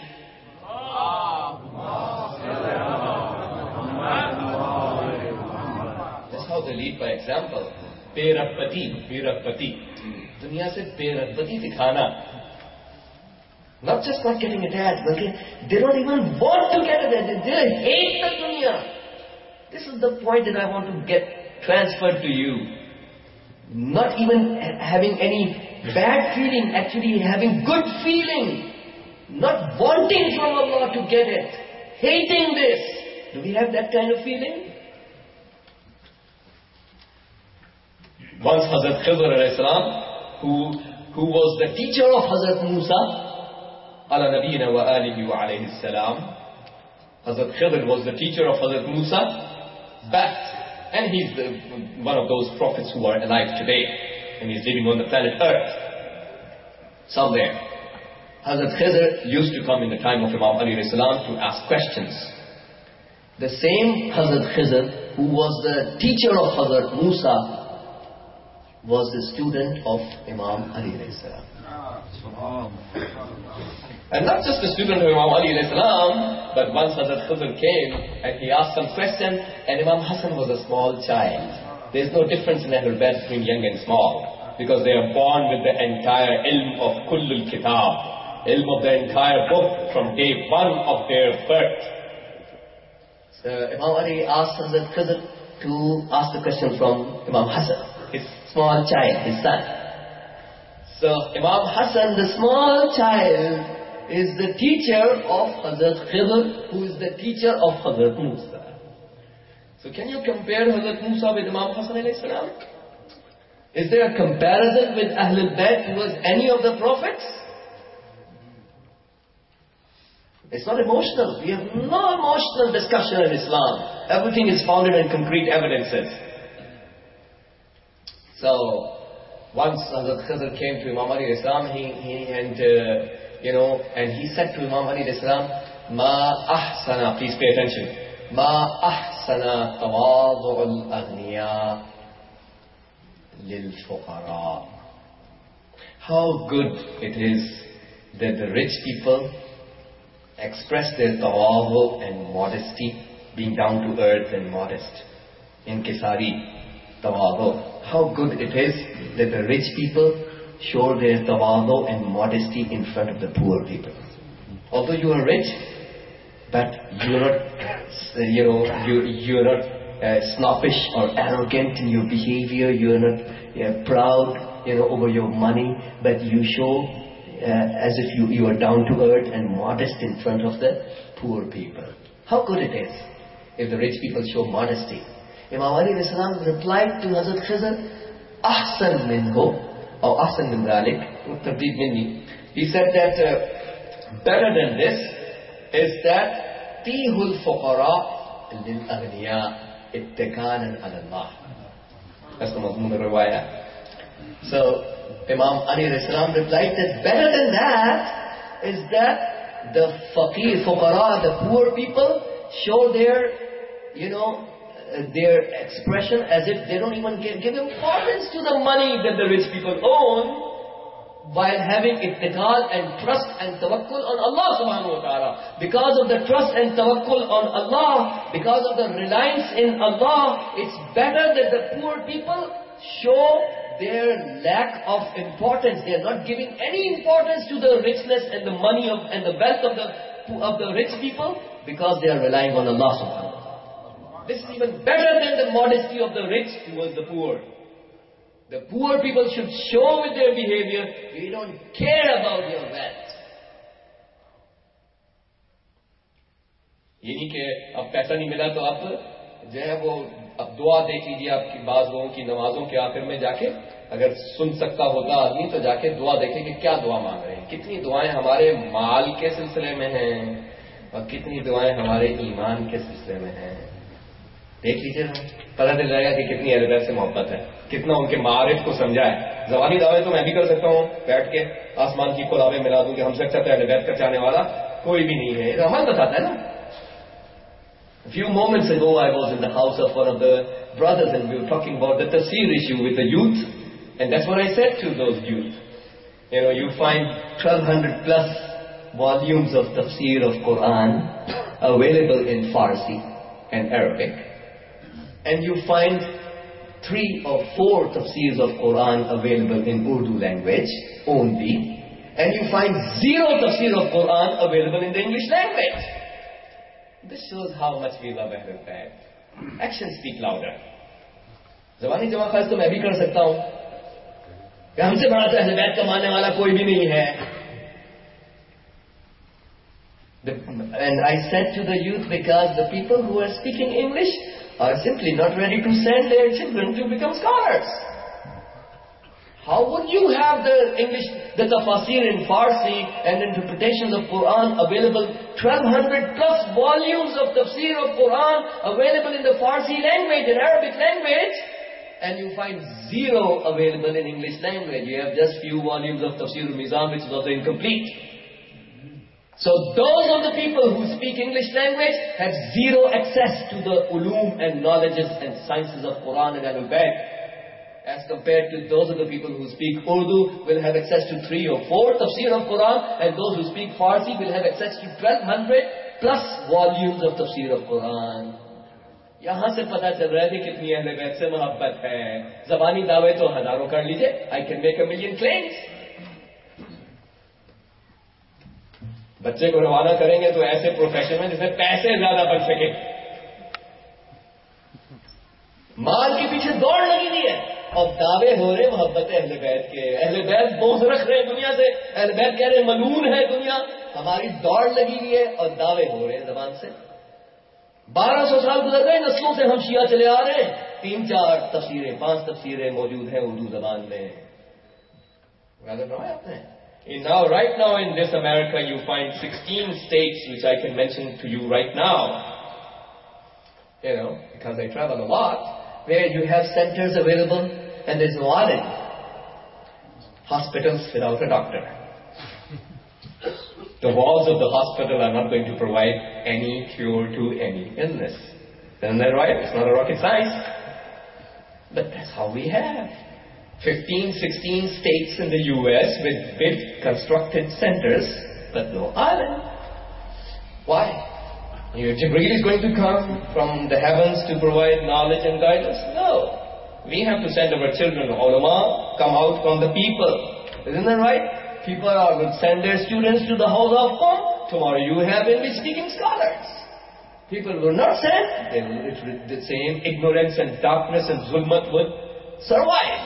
That's how they lead by example. Beragpati. Dunya se beragpati dikhana. Not just not getting attached, but they don't even want to get attached. They hate the dunya. This is the point that I want to get transferred to you. not even having any bad feeling, actually having good feeling, not wanting from Allah to get it, hating this. Do we have that kind of feeling? Once Hazrat Khidr alayhi salam, who was the teacher of Hazrat Musa, ala nabiyina wa alihi wa alayhi salam, Hazrat Khidr was the teacher of Hazrat Musa, and he's one of those prophets who are alive today, and he's living on the planet Earth, somewhere. Hazrat Khidr used to come in the time of Imam Ali alayhi salam to ask questions. The same Hazrat Khidr, who was the teacher of Hazrat Musa, was the student of Imam Ali alayhi salam. And not just the student of Imam Ali alayhi salam, but once Hazrat Khidr came and he asked some question, and Imam Hassan was a small child. There's no difference in Ahlul Bayt between young and small, because they are born with the entire ilm of Kullul Kitab, ilm of the entire book from day one of their birth. So Imam Ali asked Hazrat Khidr to ask the question from Imam Hassan, his small child, his son. So Imam Hassan, the small child, is the teacher of Hazrat Khidr, who is the teacher of Hazrat Musa. So can you compare Hazrat Musa with Imam Hassan alayhi salam? Is there a comparison with Ahlul Bayt towards any of the prophets? It's not emotional. We have no emotional discussion in Islam. Everything is founded in concrete evidences. So once Hazrat Khidr came to Imam Ali alayhi salam, and he said to Imam Ali alayhi salam, Ma ahsana, please pay attention, Ma ahsana tawadu'ul aghniya lil fuqara. How good it is that the rich people express their tawadu and modesty, being down to earth and modest. Inkisari, tawadu. How good it is that the rich people show their tawadu and modesty in front of the poor people. Although you are rich, but you're not, you're not snobbish or arrogant in your behavior. You're not proud, over your money, but you show as if you are down to earth and modest in front of the poor people. How good it is if the rich people show modesty. Imam Ali alayhi salam replied to Hazrat Khidr, Ahsan minhu, or Ahsan min dhalik, tabdeed minni. He said that better than this is that Tihul fuqara lil aghniya ittikanan ala Allah. That's the Mazmun al-Riwayah. So Imam Ali alayhi salam replied that better than that is that the faqir, fuqara, the poor people show their, their expression as if they don't even give importance to the money that the rich people own, while having ittiqal and trust and tawakkul on Allah subhanahu wa ta'ala. Because of the trust and tawakkul on Allah, because of the reliance in Allah, it's better that the poor people show their lack of importance. They are not giving any importance to the richness and the money and the wealth of the rich people, because they are relying on Allah subhanahu wa ta'ala. This is even better than the modesty of the rich towards the poor. The poor people should show with their behavior, we don't care about your wealth. ये नहीं कि अब पैसा नहीं मिला तो आप जो है वो अब दुआ देख लीजिए. आपकी बाज लोगों की नमाजों के आखिर में जाके, अगर सुन सकता होता आदमी तो जाके दुआ देखे कि क्या दुआ मांग रहे हैं. कितनी दुआएं हमारे माल के सिलसिले में हैं और कितनी दुआएं हमारे ईमान के सिलसिले में हैं. देख लीजिए, पता चल जाएगा कि कितनी अहले बैत से मोहब्बत है, कितना उनके मारिफ को समझा है. ज़बानी दावे तो मैं भी कर सकता हूँ, बैठ के आसमान की खुदावे मिला दूं कि हमसे अच्छा तो अहले बैत का चाहने वाला कोई भी नहीं है. अमल बताता है ना. A few moments ago I was in the house of one of the brothers and we were talking about the tafsir issue with the youth, and that's what I said to those youth. You find 1200 plus volumes of tafsir of Quran available in Farsi and Arabic. And you find 3 or 4 tafsirs of Quran available in Urdu language only. And you find 0 tafsir of Quran available in the English language. This shows how much we love Ahlul Bayt. Actions speak louder. ज़बानी जमा खास तो मैं भी कर सकता हूँ, कि हमसे बड़ा तो अहले बैत का मानने वाला कोई भी नहीं है. And I said to the youth, because the people who are speaking English are simply not ready to send their children to become scholars. How would you have the English, the tafsir in Farsi and interpretations of Quran available, 1200 plus volumes of tafsir of Quran available in the Farsi language and Arabic language, and you find zero available in English language? You have just few volumes of Tafsir al-Mizan, which is also incomplete. So those of the people who speak English language have zero access to the ulum and knowledges and sciences of Quran and Ahlul Bayt, as compared to those of the people who speak Urdu will have access to 3 or 4 tafsir of Quran, and those who speak Farsi will have access to 1200 plus volumes of tafsir of Quran. यहां से पता चल रहा है कि कितनी अहले बैत से मोहब्बत है. ज़बानी दावे तो हजारों कर लीजिए. I can make a million claims. बच्चे को रवाना करेंगे तो ऐसे प्रोफेशन में जिसमें पैसे ज्यादा बन सके. माल के पीछे दौड़ लगी हुई है और दावे हो रहे मोहब्बत अहले बैत के. अहले बैत बोझ रख रहे हैं दुनिया से. अहले बैत कह रहे हैं मलून है दुनिया. हमारी दौड़ लगी हुई है और दावे हो रहे हैं जबान से. 1200 साल गुजर गए, नस्लों से हम शिया चले आ रहे हैं. 3-4 तफसीरें 5 तफसीरें मौजूद हैं उर्दू जबान में. Now, right now in this America, you find 16 states which I can mention to you right now. You know, because I travel a lot, where you have centers available and there's no alim. Hospitals without a doctor. The walls of the hospital are not going to provide any cure to any illness. Isn't that right? It's not a rocket science. But that's how we have 15, 16 states in the US with big constructed centers, but no alim. Why? Jibreel is going to come from the heavens to provide knowledge and guidance? No. We have to send our children, ulama, come out from the people. Isn't that right? People will send their students to the house of Qom. Tomorrow you have English-speaking scholars. People will not send. The same ignorance and darkness and zulmat would survive.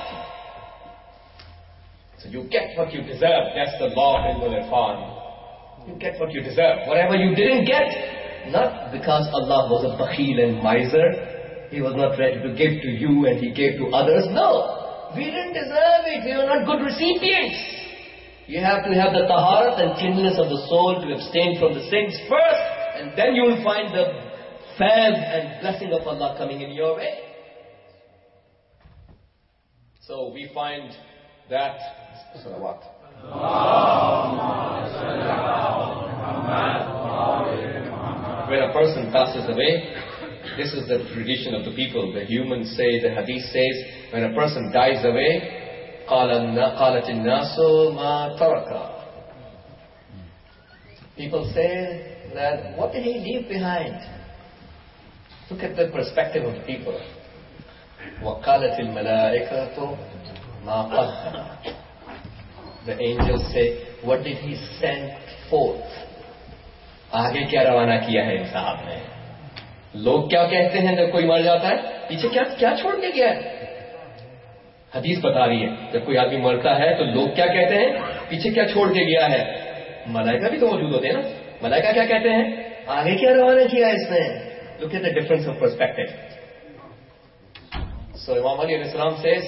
So you get what you deserve. That's the law of Ilmul Irfan. You get what you deserve. Whatever you didn't get, not because Allah was a bakhil and miser, He was not ready to give to you and He gave to others. No. We didn't deserve it. We were not good recipients. You have to have the taharat and cleanliness of the soul to abstain from the sins first, and then you will find the faiz and blessing of Allah coming in your way. So we find that salawat. When a person passes away, this is the tradition of the people. The humans say, the hadith says, when a person dies away, قالت الناس ما ترك. People say that, what did he leave behind? Look at the perspective of the people. وقالت الملائكة ما قدم. The angels say, what did he send forth? आगे क्या रवाना किया है साहब ने? लोग क्या कहते हैं जब कोई मर जाता है? पीछे क्या क्या छोड़ के गया है? हदीस बता रही है, जब कोई आदमी मरता है तो लोग क्या कहते हैं? पीछे क्या छोड़ के गया है? मलाइका भी तो मौजूद होते हैं ना. मलाइका क्या कहते हैं? आगे क्या रवाना किया है इसने? Look at the difference of perspective. So Imam Ali alayhi salam says,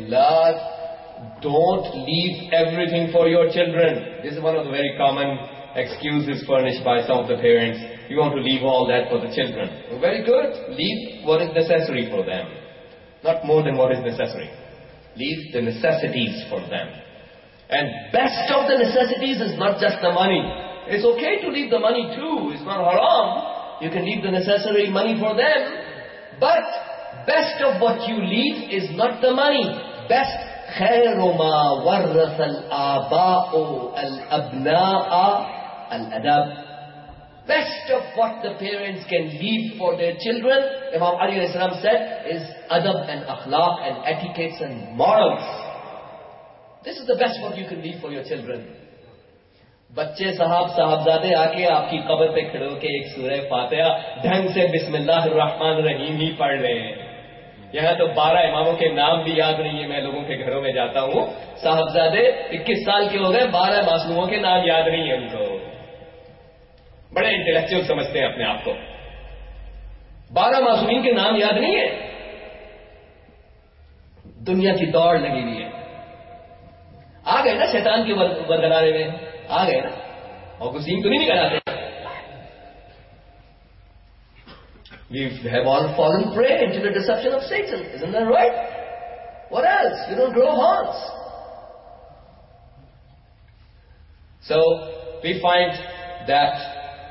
don't leave everything for your children. This is one of the very common excuses furnished by some of the parents. You want to leave all that for the children. Well, very good. Leave what is necessary for them. Not more than what is necessary. Leave the necessities for them. And best of the necessities is not just the money. It's okay to leave the money too. It's not haram. You can leave the necessary money for them. But best of what you leave is not the money. Best خير ما ورث الآباء الأبناء الأدب. Best of what the parents can leave for their children, Imam Ali alayhi salam said, is adab and akhlaq and etiquettes and morals. This is the best what you can leave for your children. बच्चे साहबजादे आके आपकी कब्र पे खड़े होके एक सूरह फातिहा ढंग से बिस्मिल्लाहिर्रहमानिर्रहीम ही पढ़ रहे हैं. यहाँ तो 12 इमामों के नाम भी याद नहीं है। मैं लोगों के घरों में जाता हूँ, साहबजादे 21 साल के हो गए, 12 मासूमों के नाम याद नहीं है उनको। बड़े इंटेलेक्चुअल समझते हैं अपने आप को। 12 मासूमीन के नाम याद नहीं है। दुनिया की दौड़ लगी हुई है। आ गए ना शैतान के वरगलाने में, आ गए ना, और गुसीम तो नहीं कराते। We have all fallen prey into the deception of Satan. Isn't that right? What else? You don't grow horns. So we find that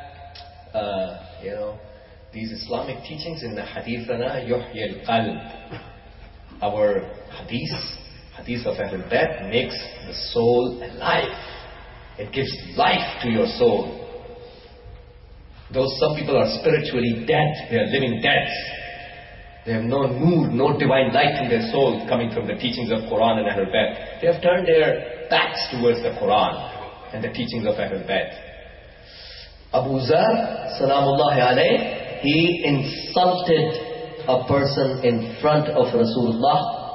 these Islamic teachings in the Hadithana yuhyi al-qalb. Our hadith of Ahlul Bayt makes the soul alive. It gives life to your soul. Though some people are spiritually dead, they are living dead. They have no nur, no divine light in their soul coming from the teachings of Quran and Ahlul Bayt. They have turned their backs towards the Quran and the teachings of Ahlul Bayt. Abu Zar, Salamullahi alayhi, he insulted a person in front of Rasulullah.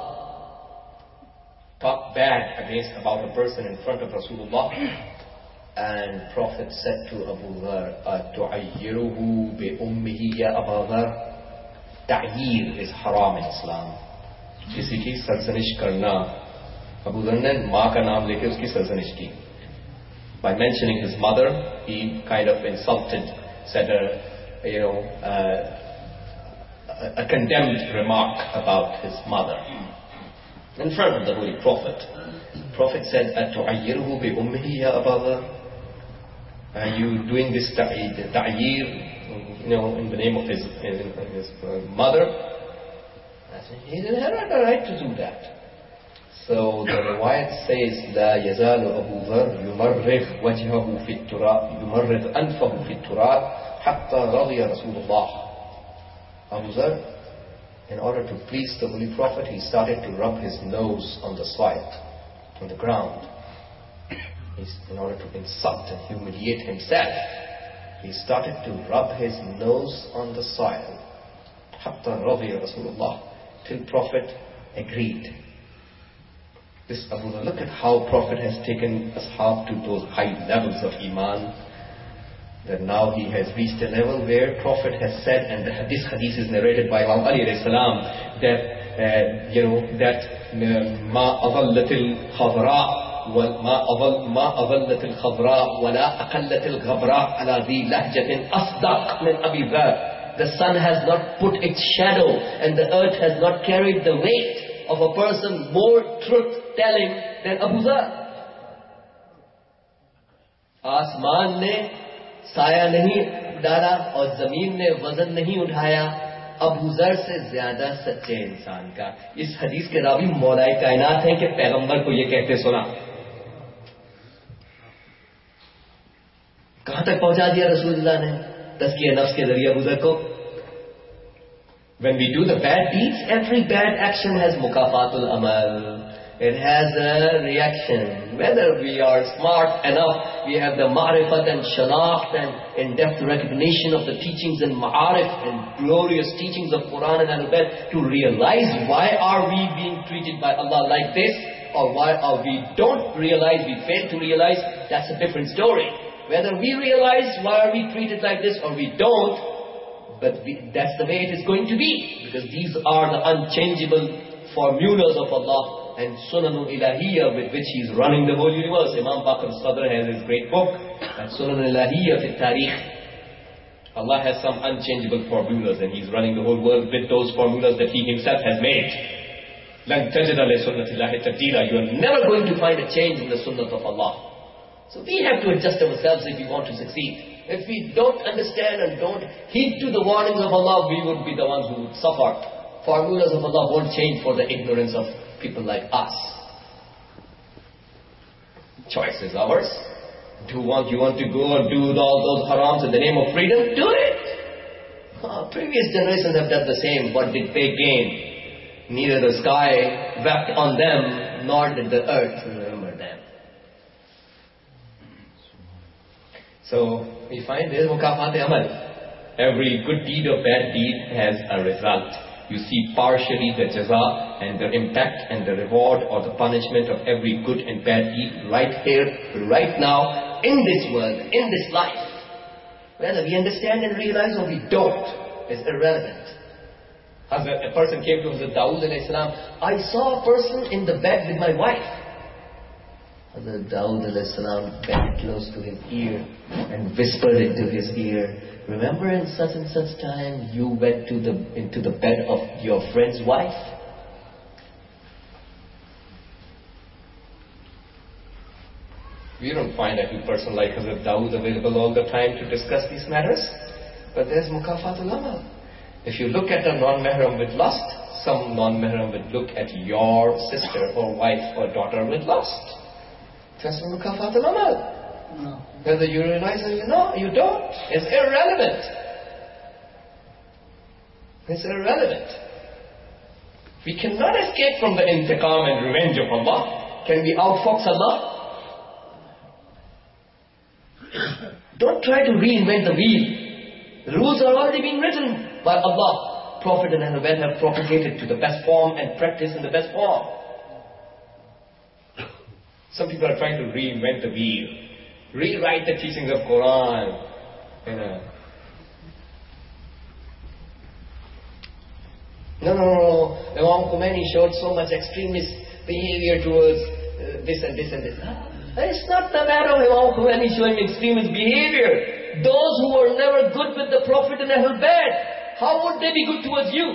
Talked bad about a person in front of Rasulullah. And Prophet said to Abu Dhar, "Atu'ayyiruhu bi ummihi ya Abu Dhar?" Ta'yir is haram in Islam. किसी की सरजनिश करना, अबू धर ने माँ का नाम लेके उसकी सरजनिश की. By mentioning his mother, he kind of insulted, said a condemned remark about his mother in front of the Holy Prophet. Prophet said, "Atu'ayyiruhu bi ummihi ya Abu Dhar?" Are you doing this ta'yir, in the name of his mother? I said, he didn't have the right to do that. So the riwayat says, "La yazalu Abu Dhar yumarrigh wajhahu fi at-turab, yumarrigh anfahu fi at-turab, hatta radiya Rasulullah." Abu Dhar, in order to please the Holy Prophet, he started to rub his nose on the soil, on the ground. In order to insult and humiliate himself, he started to rub his nose on the soil. Hatta radiya Rasulullah, till Prophet agreed. This Abu Dhar, look at how Prophet has taken ashab to those high levels of iman, that now he has reached a level where Prophet has said, and this hadith is narrated by Imam Ali alayhi salam, that ma adhallatil khadra ما أظلت الخضراء ولا أقلت الغبراء على ذي لهجة أصدق من أبي ذر. The sun has not put its shadow and the earth has not carried the weight of a person more truth-telling than Abu Dhar. आसमान ने साया नहीं डाला और जमीन ने वजन नहीं उठाया अबू ज़र से ज्यादा सच्चे इंसान का. इस हदीस के रावी मौलाए कायनात हैं कि पैगंबर को ये कहते सुना. कहां तक पहुंचा दिया रसूलुल्लाह ने तज़किया नफ्स के जरिए अबू ज़र को. When we do the bad deeds, every bad action has mukafatul amal. It has a reaction. Whether we are smart enough, we have the ma'rifat and shanakht and in-depth recognition of the teachings and ma'arif and glorious teachings of Quran and Ahlul to realize why are we being treated by Allah like this, or why are we don't realize, we fail to realize, that's a different story. Whether we realize why are we treated like this or we don't, but that's the way it is going to be, because these are the unchangeable formulas of Allah and Sunanul Ilahiyya with which He is running the whole universe. Imam Baqir Sadr has his great book, Sunanul Ilahiyya fi Tarikh. Allah has some unchangeable formulas and He is running the whole world with those formulas that He Himself has made. لَن تَجِدَ لِسُنَّةِ اللَّهِ تَبْدِيلًا. You are never going to find a change in the sunnah of Allah. So we have to adjust ourselves if we want to succeed. If we don't understand and don't heed to the warnings of Allah, we would be the ones who would suffer. Formulas of Allah won't change for the ignorance of people like us. Choice is ours. You want to go and do all those harams in the name of freedom? Do it! Previous generations have done the same. What did they gain? Neither the sky wept on them, nor did the earth remember them. So we find there is mukafat amal. Every good deed or bad deed has a result. you see partially the jaza and the impact and the reward or the punishment of every good and bad deed right here, right now, in this world, in this life. Whether we understand and realize or we don't is irrelevant. As a person came to Hazrat Dawood alayhi salam, I saw a person in the bed with my wife. Hazrat Dawood alayhi salam bent close to his ear and whispered into his ear, remember in such and such time you went into the bed of your friend's wife? We don't find a person like Hazrat Dawood available all the time to discuss these matters. But there's mukafatul amal. If you look at a non-mahram with lust, some non-mahram would look at your sister or wife or daughter with lust. That's mukafatul amal. No. Whether you realize or you don't. It's irrelevant. It's irrelevant. We cannot escape from the intiqam and revenge of Allah. Can we outfox Allah? Don't try to reinvent the wheel. The rules are already being written by Allah. Prophet and Ahlul Bayt have propagated to the best form and practiced in the best form. Some people are trying to reinvent the wheel. Rewrite the teachings of Quran. No. Imam Khomeini showed so much extremist behavior towards this and this and this. It's not the matter of Imam Khomeini showing extremist behavior. Those who were never good with the Prophet and Ahlul Bayt, how would they be good towards you?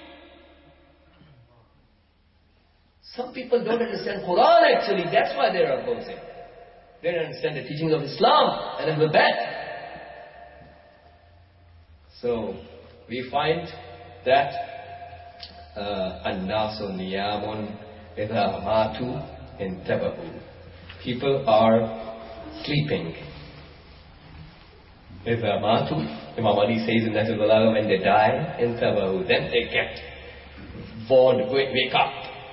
Some people don't understand Quran actually, that's why they are opposing. They don't understand the teachings of Islam and Ahlul Bayt. So, we find that An-nasu niyamun idha matu intabahu. People are sleeping. Idha matu, Imam Ali says in Nahjul Balagha, when they die, intabahu, then they get warned, wake up.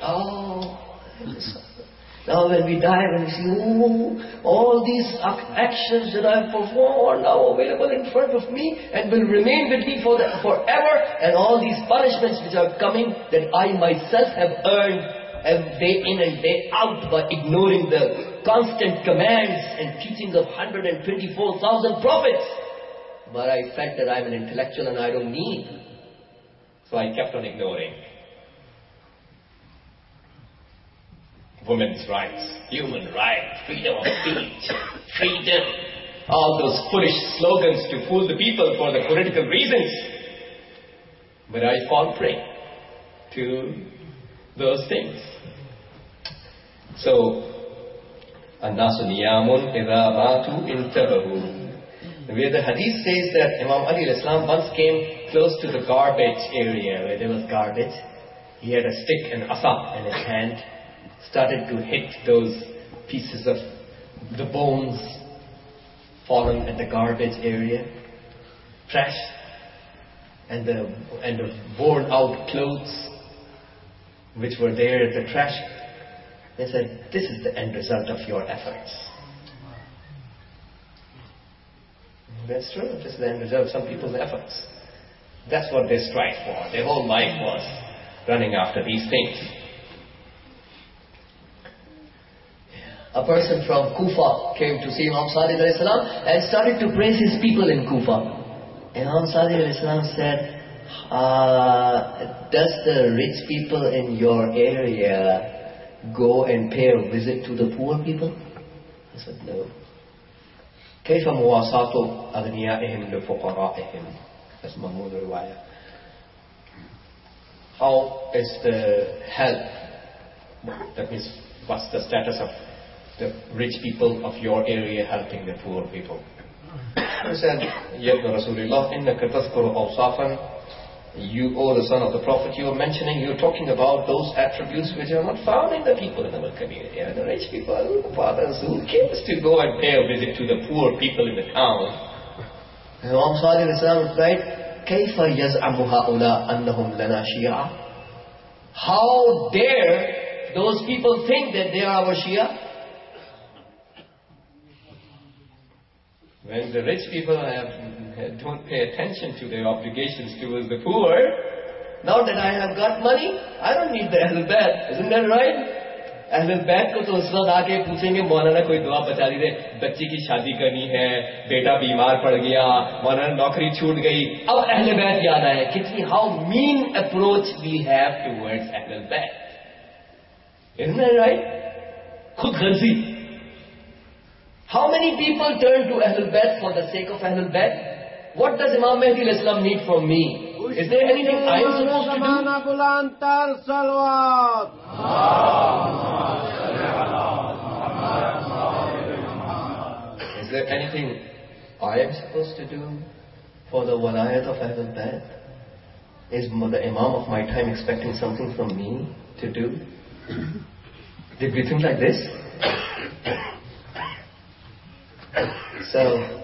Now when we die, when we see, all these actions that I have performed are now available in front of me and will remain with me forever, and all these punishments which are coming that I myself have earned day in and day out by ignoring the constant commands and teachings of 124,000 prophets. But I felt that I'm an intellectual and I don't need. So I kept on ignoring. Women's rights, human rights, freedom of speech, freedom. All those foolish slogans to fool the people for the political reasons. But I fall prey to those things. So, An-nasu niyamun idha matu intabahu. Where the hadith says that Imam Ali al-Islam once came close to the garbage area where there was garbage. He had a stick and asa in his hand, started to hit those pieces of the bones fallen at the garbage area, trash, and the worn out clothes which were there at the trash. They said, this is the end result of your efforts. That's true. This is the end result of some people's efforts. That's what they strive for. Their whole life was running after these things. A person from Kufa came to see Imam Sadiq alayhi salam and started to praise his people in Kufa. Imam Sadiq alayhi salam said, does the rich people in your area go and pay a visit to the poor people? I said, no. كيف مواساة أغنيائهم لفقرائهم? That's Mahmud Riwayah. How is the help? That means, what's the status of the rich people of your area helping the poor people? He said, Yabna Rasulullah, innaka tazkuru awsafan. You, O the son of the Prophet, you're talking about those attributes which are not found in the people in our community. The rich people, the fathers, who cares to go and pay a visit to the poor people in the town? Imam Sadiq replied, كيف يزعم هؤلاء أنهم لنا شيعة? How dare those people think that they are our Shia? When the rich people don't pay attention to their obligations towards the poor, Now that I have got money, I don't need the Ahlul Bayt. Isn't that right? Ahlul Bayt को तो उस वक्त आके पूछेंगे मौलाना कोई दुआ बचा दीजिए, बच्ची की शादी करनी है, बेटा बीमार पड़ गया, मौलाना नौकरी छूट गई, अब Ahlul Bayt याद आए. कितनी how mean approach we have towards Ahlul Bayt. Isn't that right? खुद गर्जी. How many people turn to Ahlul Bayt for the sake of Ahlul Bayt? What does Imam Mahdi al-Islam need from me? Is there anything I am supposed to do? Is there anything I am supposed to do for the walayat of Ahlul Bayt? Is the Imam of my time expecting something from me to do? Did we think like this? So,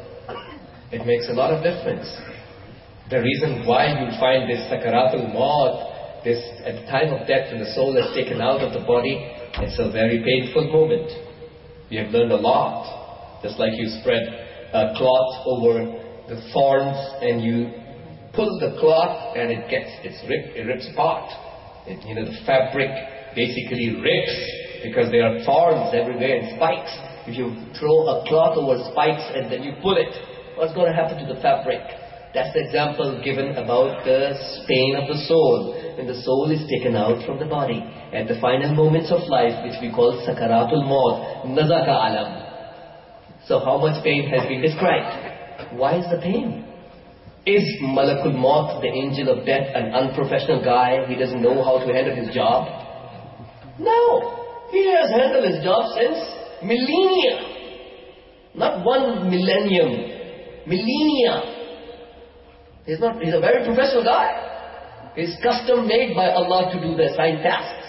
it makes a lot of difference. The reason why you find this sakaratul maut, this at the time of death when the soul is taken out of the body, it's a very painful moment. We have learned a lot. Just like you spread a cloth over the thorns and you pull the cloth and it rips apart. The fabric basically rips because there are thorns everywhere and spikes. If you throw a cloth over spikes and then you pull it, what's going to happen to the fabric? That's the example given about the pain of the soul. When the soul is taken out from the body at the final moments of life, which we call sakaratul maut, nazaka alam. So how much pain has been described? Why is the pain? Is Malakul Maut, the angel of death, an unprofessional guy? He doesn't know how to handle his job? No. He has handled his job since millennia. Not 1 millennium. Millennia. He's a very professional guy. He's custom made by Allah to do the assigned tasks.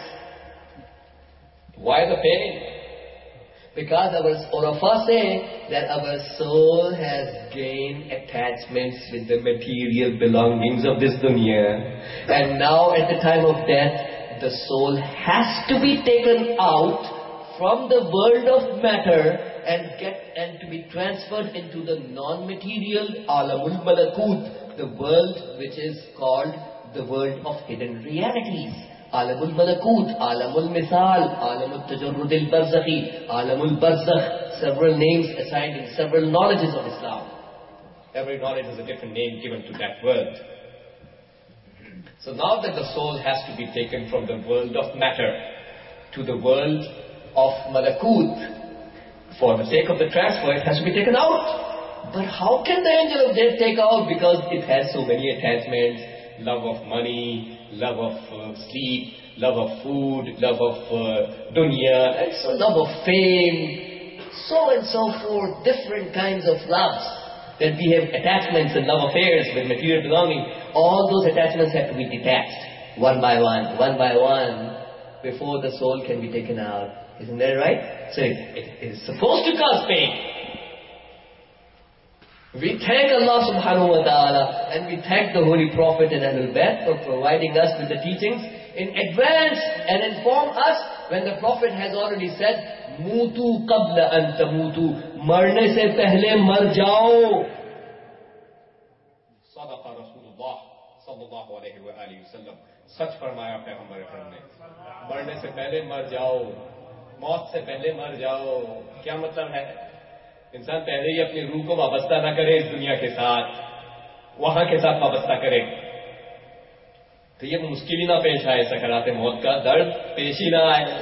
Why the pain? Because our Urafa say that our soul has gained attachments with the material belongings of this dunya. And now at the time of death, the soul has to be taken out from the world of matter and to be transferred into the non-material alamul malakut, the world which is called the world of hidden realities. Alamul malakut, alamul misal, alamul tajarrudil barzakhi, alamul barzakh, several names assigned in several knowledges of Islam. Every knowledge is a different name given to that world. So now that the soul has to be taken from the world of matter to the world of malakut, for the sake of the transfer, it has to be taken out. But how can the angel of death take out? Because it has so many attachments, love of money, love of sleep, love of food, love of dunya, and so love of fame, so and so forth, different kinds of loves. That we have attachments and love affairs with material belonging. All those attachments have to be detached, one by one, before the soul can be taken out. Isn't that right? So it is supposed to cause pain. We thank Allah subhanahu wa ta'ala and we thank the Holy Prophet and Ahlul Bayt for providing us with the teachings in advance and inform us when the Prophet has already said, Mutu qabla an tamutu, marne se pehle mar jao. Sadaqa Rasulullah sallallahu alayhi wa alihi wa sallam. Sach farmaya Payghambar Akram ne. Marne se pehle mar jao. मौत से पहले मर जाओ. क्या मतलब है? इंसान पहले ही अपनी रूह को वाबस्ता ना करे इस दुनिया के साथ, वहां के साथ वाबस्ता करे, तो ये मुश्किल ही ना पेश आए, सकराते मौत का दर्द पेश ही ना आए.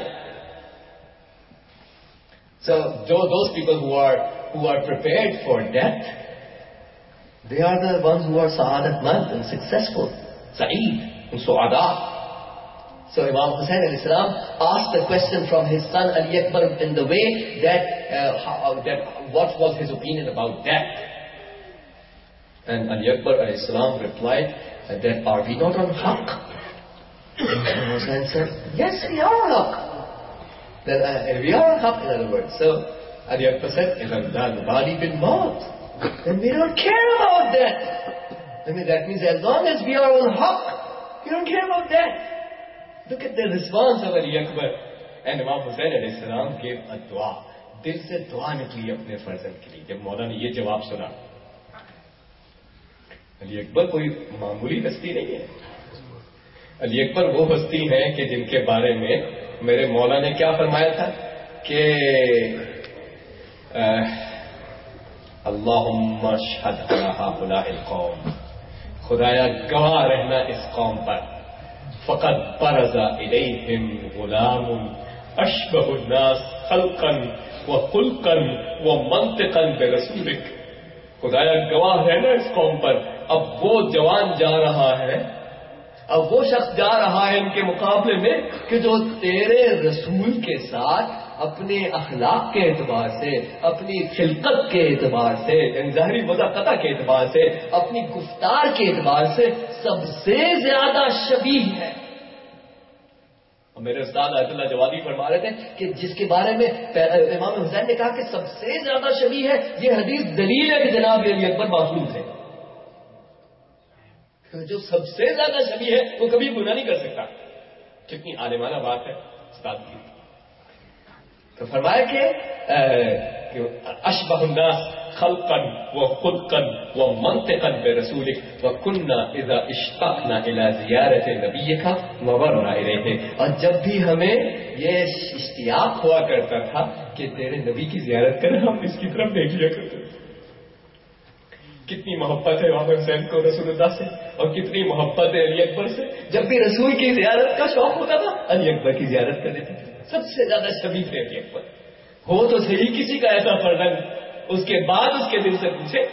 So those people who are prepared for death, they are the ones who are sa'adatmand and successful, sa'id and su'ada. So Imam Hussain alayhi salam asked the question from his son Ali Akbar in the way that what was his opinion about death. And Ali Akbar alayhi salam replied that are we not on haqq? Imam Hussain said, yes, we are on haqq. We are on haqq, in other words. So Ali Akbar said, إِذَا الْبَالِ بِالْمَوْتِ, then we don't care about that. I mean, that means as long as we are on haqq, we don't care about that. Look at the response of Ali Akbar. And Imam Hussain alayhi salam gave a dua. Dil se dua nikli apne farzand ke liye. Jab Maula ne ye jawab suna. Ali Akbar koi mamuli hasti nahi hai. Ali Akbar वो हस्ती है कि जिनके बारे में मेरे मौला ने क्या फरमाया था कि अल्लाहुम्मा शहद अला हाउलाइल कौम, खुदाया गवाह रहना इस कौम पर, फक़द बरज़ा इलैहिम गुलामुन अशबहु अन्नास खल्क़न व खुल्क़न व मंतिक़न बिरसूलिक। खुदाया गवाह रहना इस कौम पर, अब वो जवान जा रहा है, अब वो शख्स जा रहा है इनके मुकाबले में कि जो तेरे रसूल के साथ अपने अखलाक के एतबार से, अपनी खिलकत के एतबार से, ज़ाहिरी वज़ाक़ता के एतबार से, अपनी गुफ्तार के एतबार से सबसे ज्यादा शबीह है। मेरे उस्ताद आयतुल्लाह जवादी फरमा रहे थे कि जिसके बारे में इमाम हुसैन ने कहा कि सबसे ज्यादा शबीह है, ये हदीस दलील है कि जनाब अली अकबर मासूम थे। जो सबसे ज्यादा शबीह है वो कभी गुनाह नहीं कर सकता। कितनी आलिमाना बात है उस्ताद की। तो फरमाया कि अशबहुन नास खल्क़न व खुल्क़न व मंतिक़न बिरसूलिक व कुन्ना इज़ा इश्ताक़ना इला ज़ियारति नबिय्यका नज़रना इलैहि। और जब भी हमें ये इश्तियाक हुआ करता था कि तेरे नबी की जियारत करें, हम इसकी तरफ देख लिया करते थे। कितनी मोहब्बत है इमाम हुसैन को रसूलुल्लाह से और कितनी मोहब्बत है अली अकबर से। जब भी रसूल की जियारत का शौक होता था अली अकबर की जियारत कर देते थे। सबसे ज्यादा शबीह थे अली अकबर। हो तो सही किसी का ऐसा फर्जंद, उसके बाद उसके दिल से पूछे।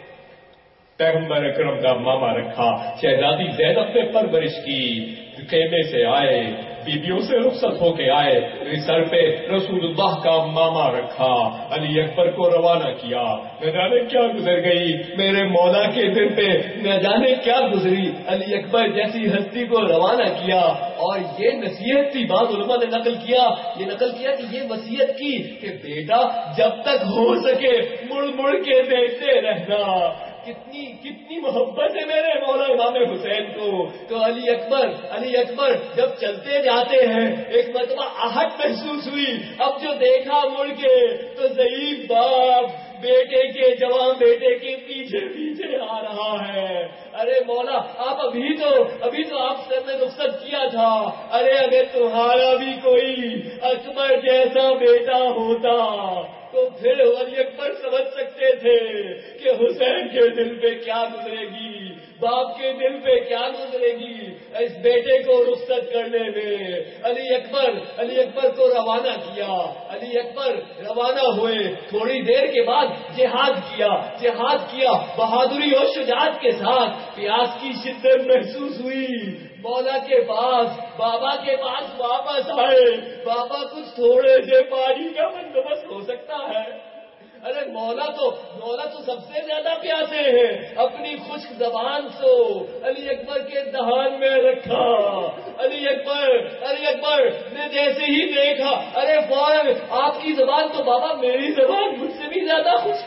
पैगंबर अकरम का मामा रखा, शहजादी ज़ैनब ने परवरिश की, खेमे से आए, बीबियों से रुखसत होके आए, सर पे रसूलुल्लाह का मामा रखा, अली अकबर को रवाना किया। न जाने क्या गुजर गई मेरे मौला के दिल पे, न जाने क्या गुजरी, अली अकबर जैसी हस्ती को रवाना किया। और ये नसीहत थी, बाद उलमा ने नकल किया कि ये वसीयत की कि बेटा जब तक हो सके मुड़ मुड़ के देखते रहना। कितनी मोहब्बत है मेरे मौला इमाम हुसैन को। तो अली अकबर जब चलते जाते हैं, एक मरतबा आहट महसूस हुई। अब जो देखा मुड़ के तो ज़ईफ बाप जवान बेटे के पीछे पीछे आ रहा है। अरे मौला आप अभी तो आप सर ने रुखसत किया था। अरे अगर तुम्हारा भी कोई अकबर जैसा बेटा होता तो फिर अली अकबर समझ सकते थे कि हुसैन के दिल पे क्या गुजरेगी, बाप के दिल पे क्या गुजरेगी इस बेटे को रुखसत करने में। अली अकबर को रवाना किया। अली अकबर रवाना हुए। थोड़ी देर के बाद जिहाद किया बहादुरी और शुजाअत के साथ। प्यास की शिद्दत महसूस हुई। मौला के पास, बाबा के पास वापस आए। बाबा कुछ थोड़े से पानी का बंदोबस्त हो सकता है। अरे मौला तो सबसे ज्यादा प्यासे हैं। अपनी खुश्क जबान को अली अकबर के दहान में रखा। अली अकबर ने जैसे ही देखा, अरे फौरन आपकी जबान तो बाबा मेरी जबान मुझसे भी ज्यादा खुश,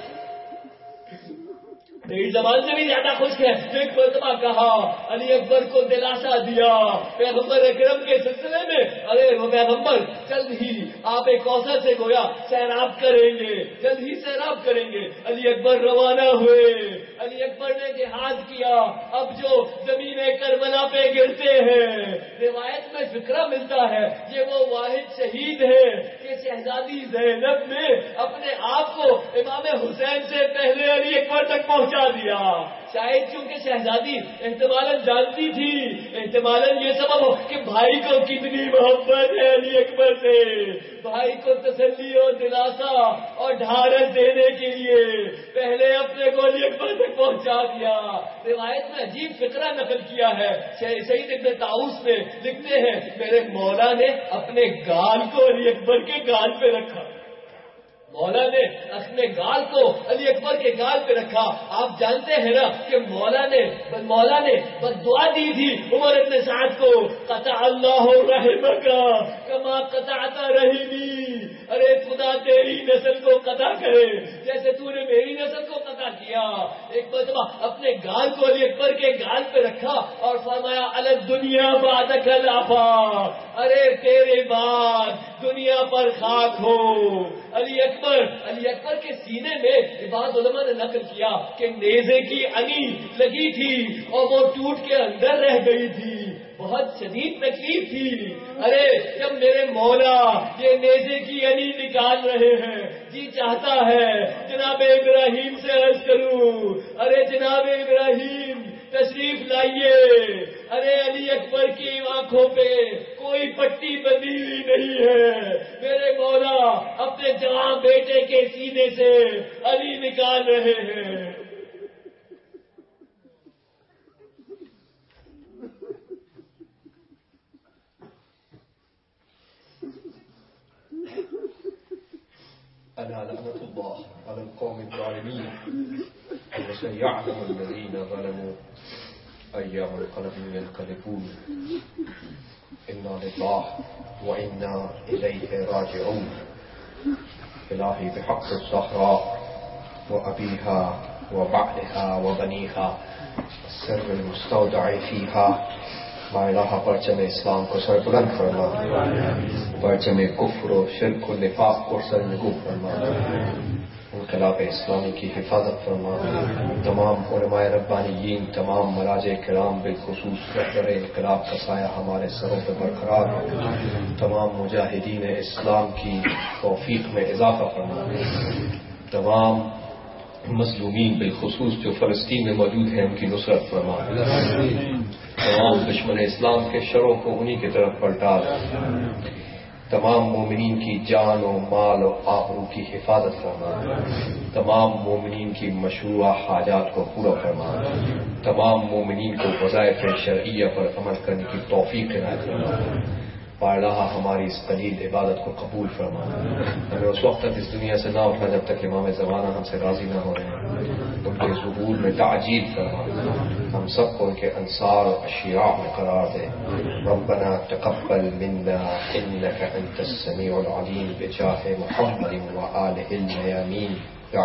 मेरी जबान से भी ज्यादा खुश है। एक मरतबा कहा, अली अकबर को दिलासा दिया पैगंबर अकरम के सिलसिले में। अरे वो पैगंबर जल्द ही आप एक कौसर से गोया सैराब करेंगे। अली अकबर रवाना हुए। अली अकबर ने जिहाद किया। अब जो जमीने करबला पे गिरते हैं, रिवायत में जिक्र मिलता है, ये वो वाहिद शहीद है कि शहजादी ज़ैनब ने अपने आप को इमाम हुसैन से पहले अली अकबर तक पहुंचा दिया। शायद क्योंकि शहजादी एहतमालन जानती थी, एहतमालन ये सबब हो कि भाई को कितनी मोहब्बत है अली अकबर से। भाई को तसल्ली और दिलासा और ढारस देने के लिए पहले अपने को अली अकबर तक पहुंचा दिया। रिवायत में अजीब फिक्रा नकल किया है। शहीद इब्न ताऊस में लिखते हैं, मेरे मौला ने अपने गाल को अली अकबर के गाल पे रखा। मौला ने अपने गाल को अली अकबर के गाल पे रखा। आप जानते हैं ना कि मौला ने बद्दुआ दी थी उमर इब्न साद को, कता अल्लाहु रहमका कमा कताता रहीमी। अरे खुदा तेरी नस्ल को कता करे जैसे तूने मेरी नस्ल को कता किया। एक मरतबा अपने गाल को अली अकबर के गाल पे रखा और फरमाया, अलग दुनिया बादकल आफा, अरे तेरे बाद दुनिया पर खाक हो। अली अकबर के सीने में बाद उलमा ने नकल किया कि नेज़े की अनी लगी थी और वो टूट के अंदर रह गई थी। बहुत शदीद तकलीफ थी। अरे जब मेरे मौला ये नेज़े की अली निकाल रहे हैं, जी चाहता है जनाब इब्राहिम से अर्ज करूं, अरे जनाब इब्राहिम तशरीफ लाइए। अरे अली अकबर की आंखों पे कोई पट्टी बंधी हुई नहीं है। मेरे मौला अपने जवां बेटे के सीने से अली निकाल रहे हैं। ألا لعنة الله على القوم الظالمين وسيعلم الذين ظلموا أي منقلب ينقلبون إنا لله وإنا إليه راجعون. إلهي بحق الزهراء وأبيها وبعلها وبنيها السر المستودع فيها ما إله परचम इस्लाम को सर बुलंद फरमा, परचम कुफ्र और शिर्क और निफाक को सर नगू फरमा, इनकलाब इस्लामी की हिफाजत फरमा। तमाम उलमाए रब्बानीयीन, तमाम मराजे किराम बिलखुसूस रहबर इनकलाब का साया हमारे सरों पर बरकरार हो। तमाम मुजाहिदीन इस्लाम की तौफीक में इजाफा फरमा। तमाम मजलूमीन बिलखुसूस जो फलस्तीन में मौजूद हैं उनकी नुसरत फरमा। तमाम दुश्मन इस्लाम के शरों को उन्हीं की तरफ पलटा। तमाम मोमिनीन की जान और माल और आबरू की हिफाजत फरमा। तमाम मोमिनीन की मशरूआ हाजात को पूरा फरमा। तमाम मोमिनीन को वज़ाइफ शरइया पर अमल करने की तौफीक इनायत फरमा। पारलाहा हमारी इस कलील इबादत को कबूल फरमा। हमें उस वक्त तक इस दुनिया से ना उठना जब तक इमाम ज़माना हमसे राजी ना हो रहे हैं। उनके ज़ुहूर में ताजील फरमा। हम सबको उनके अंसार और अशिया में करार दे। रब्बना तक़ब्बल मिन्ना इन्नका अंतस समीउल अलीम बिजाहि मुहम्मद व आलिहिल मयामीन। या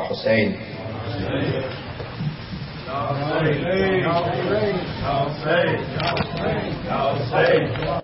हुसैन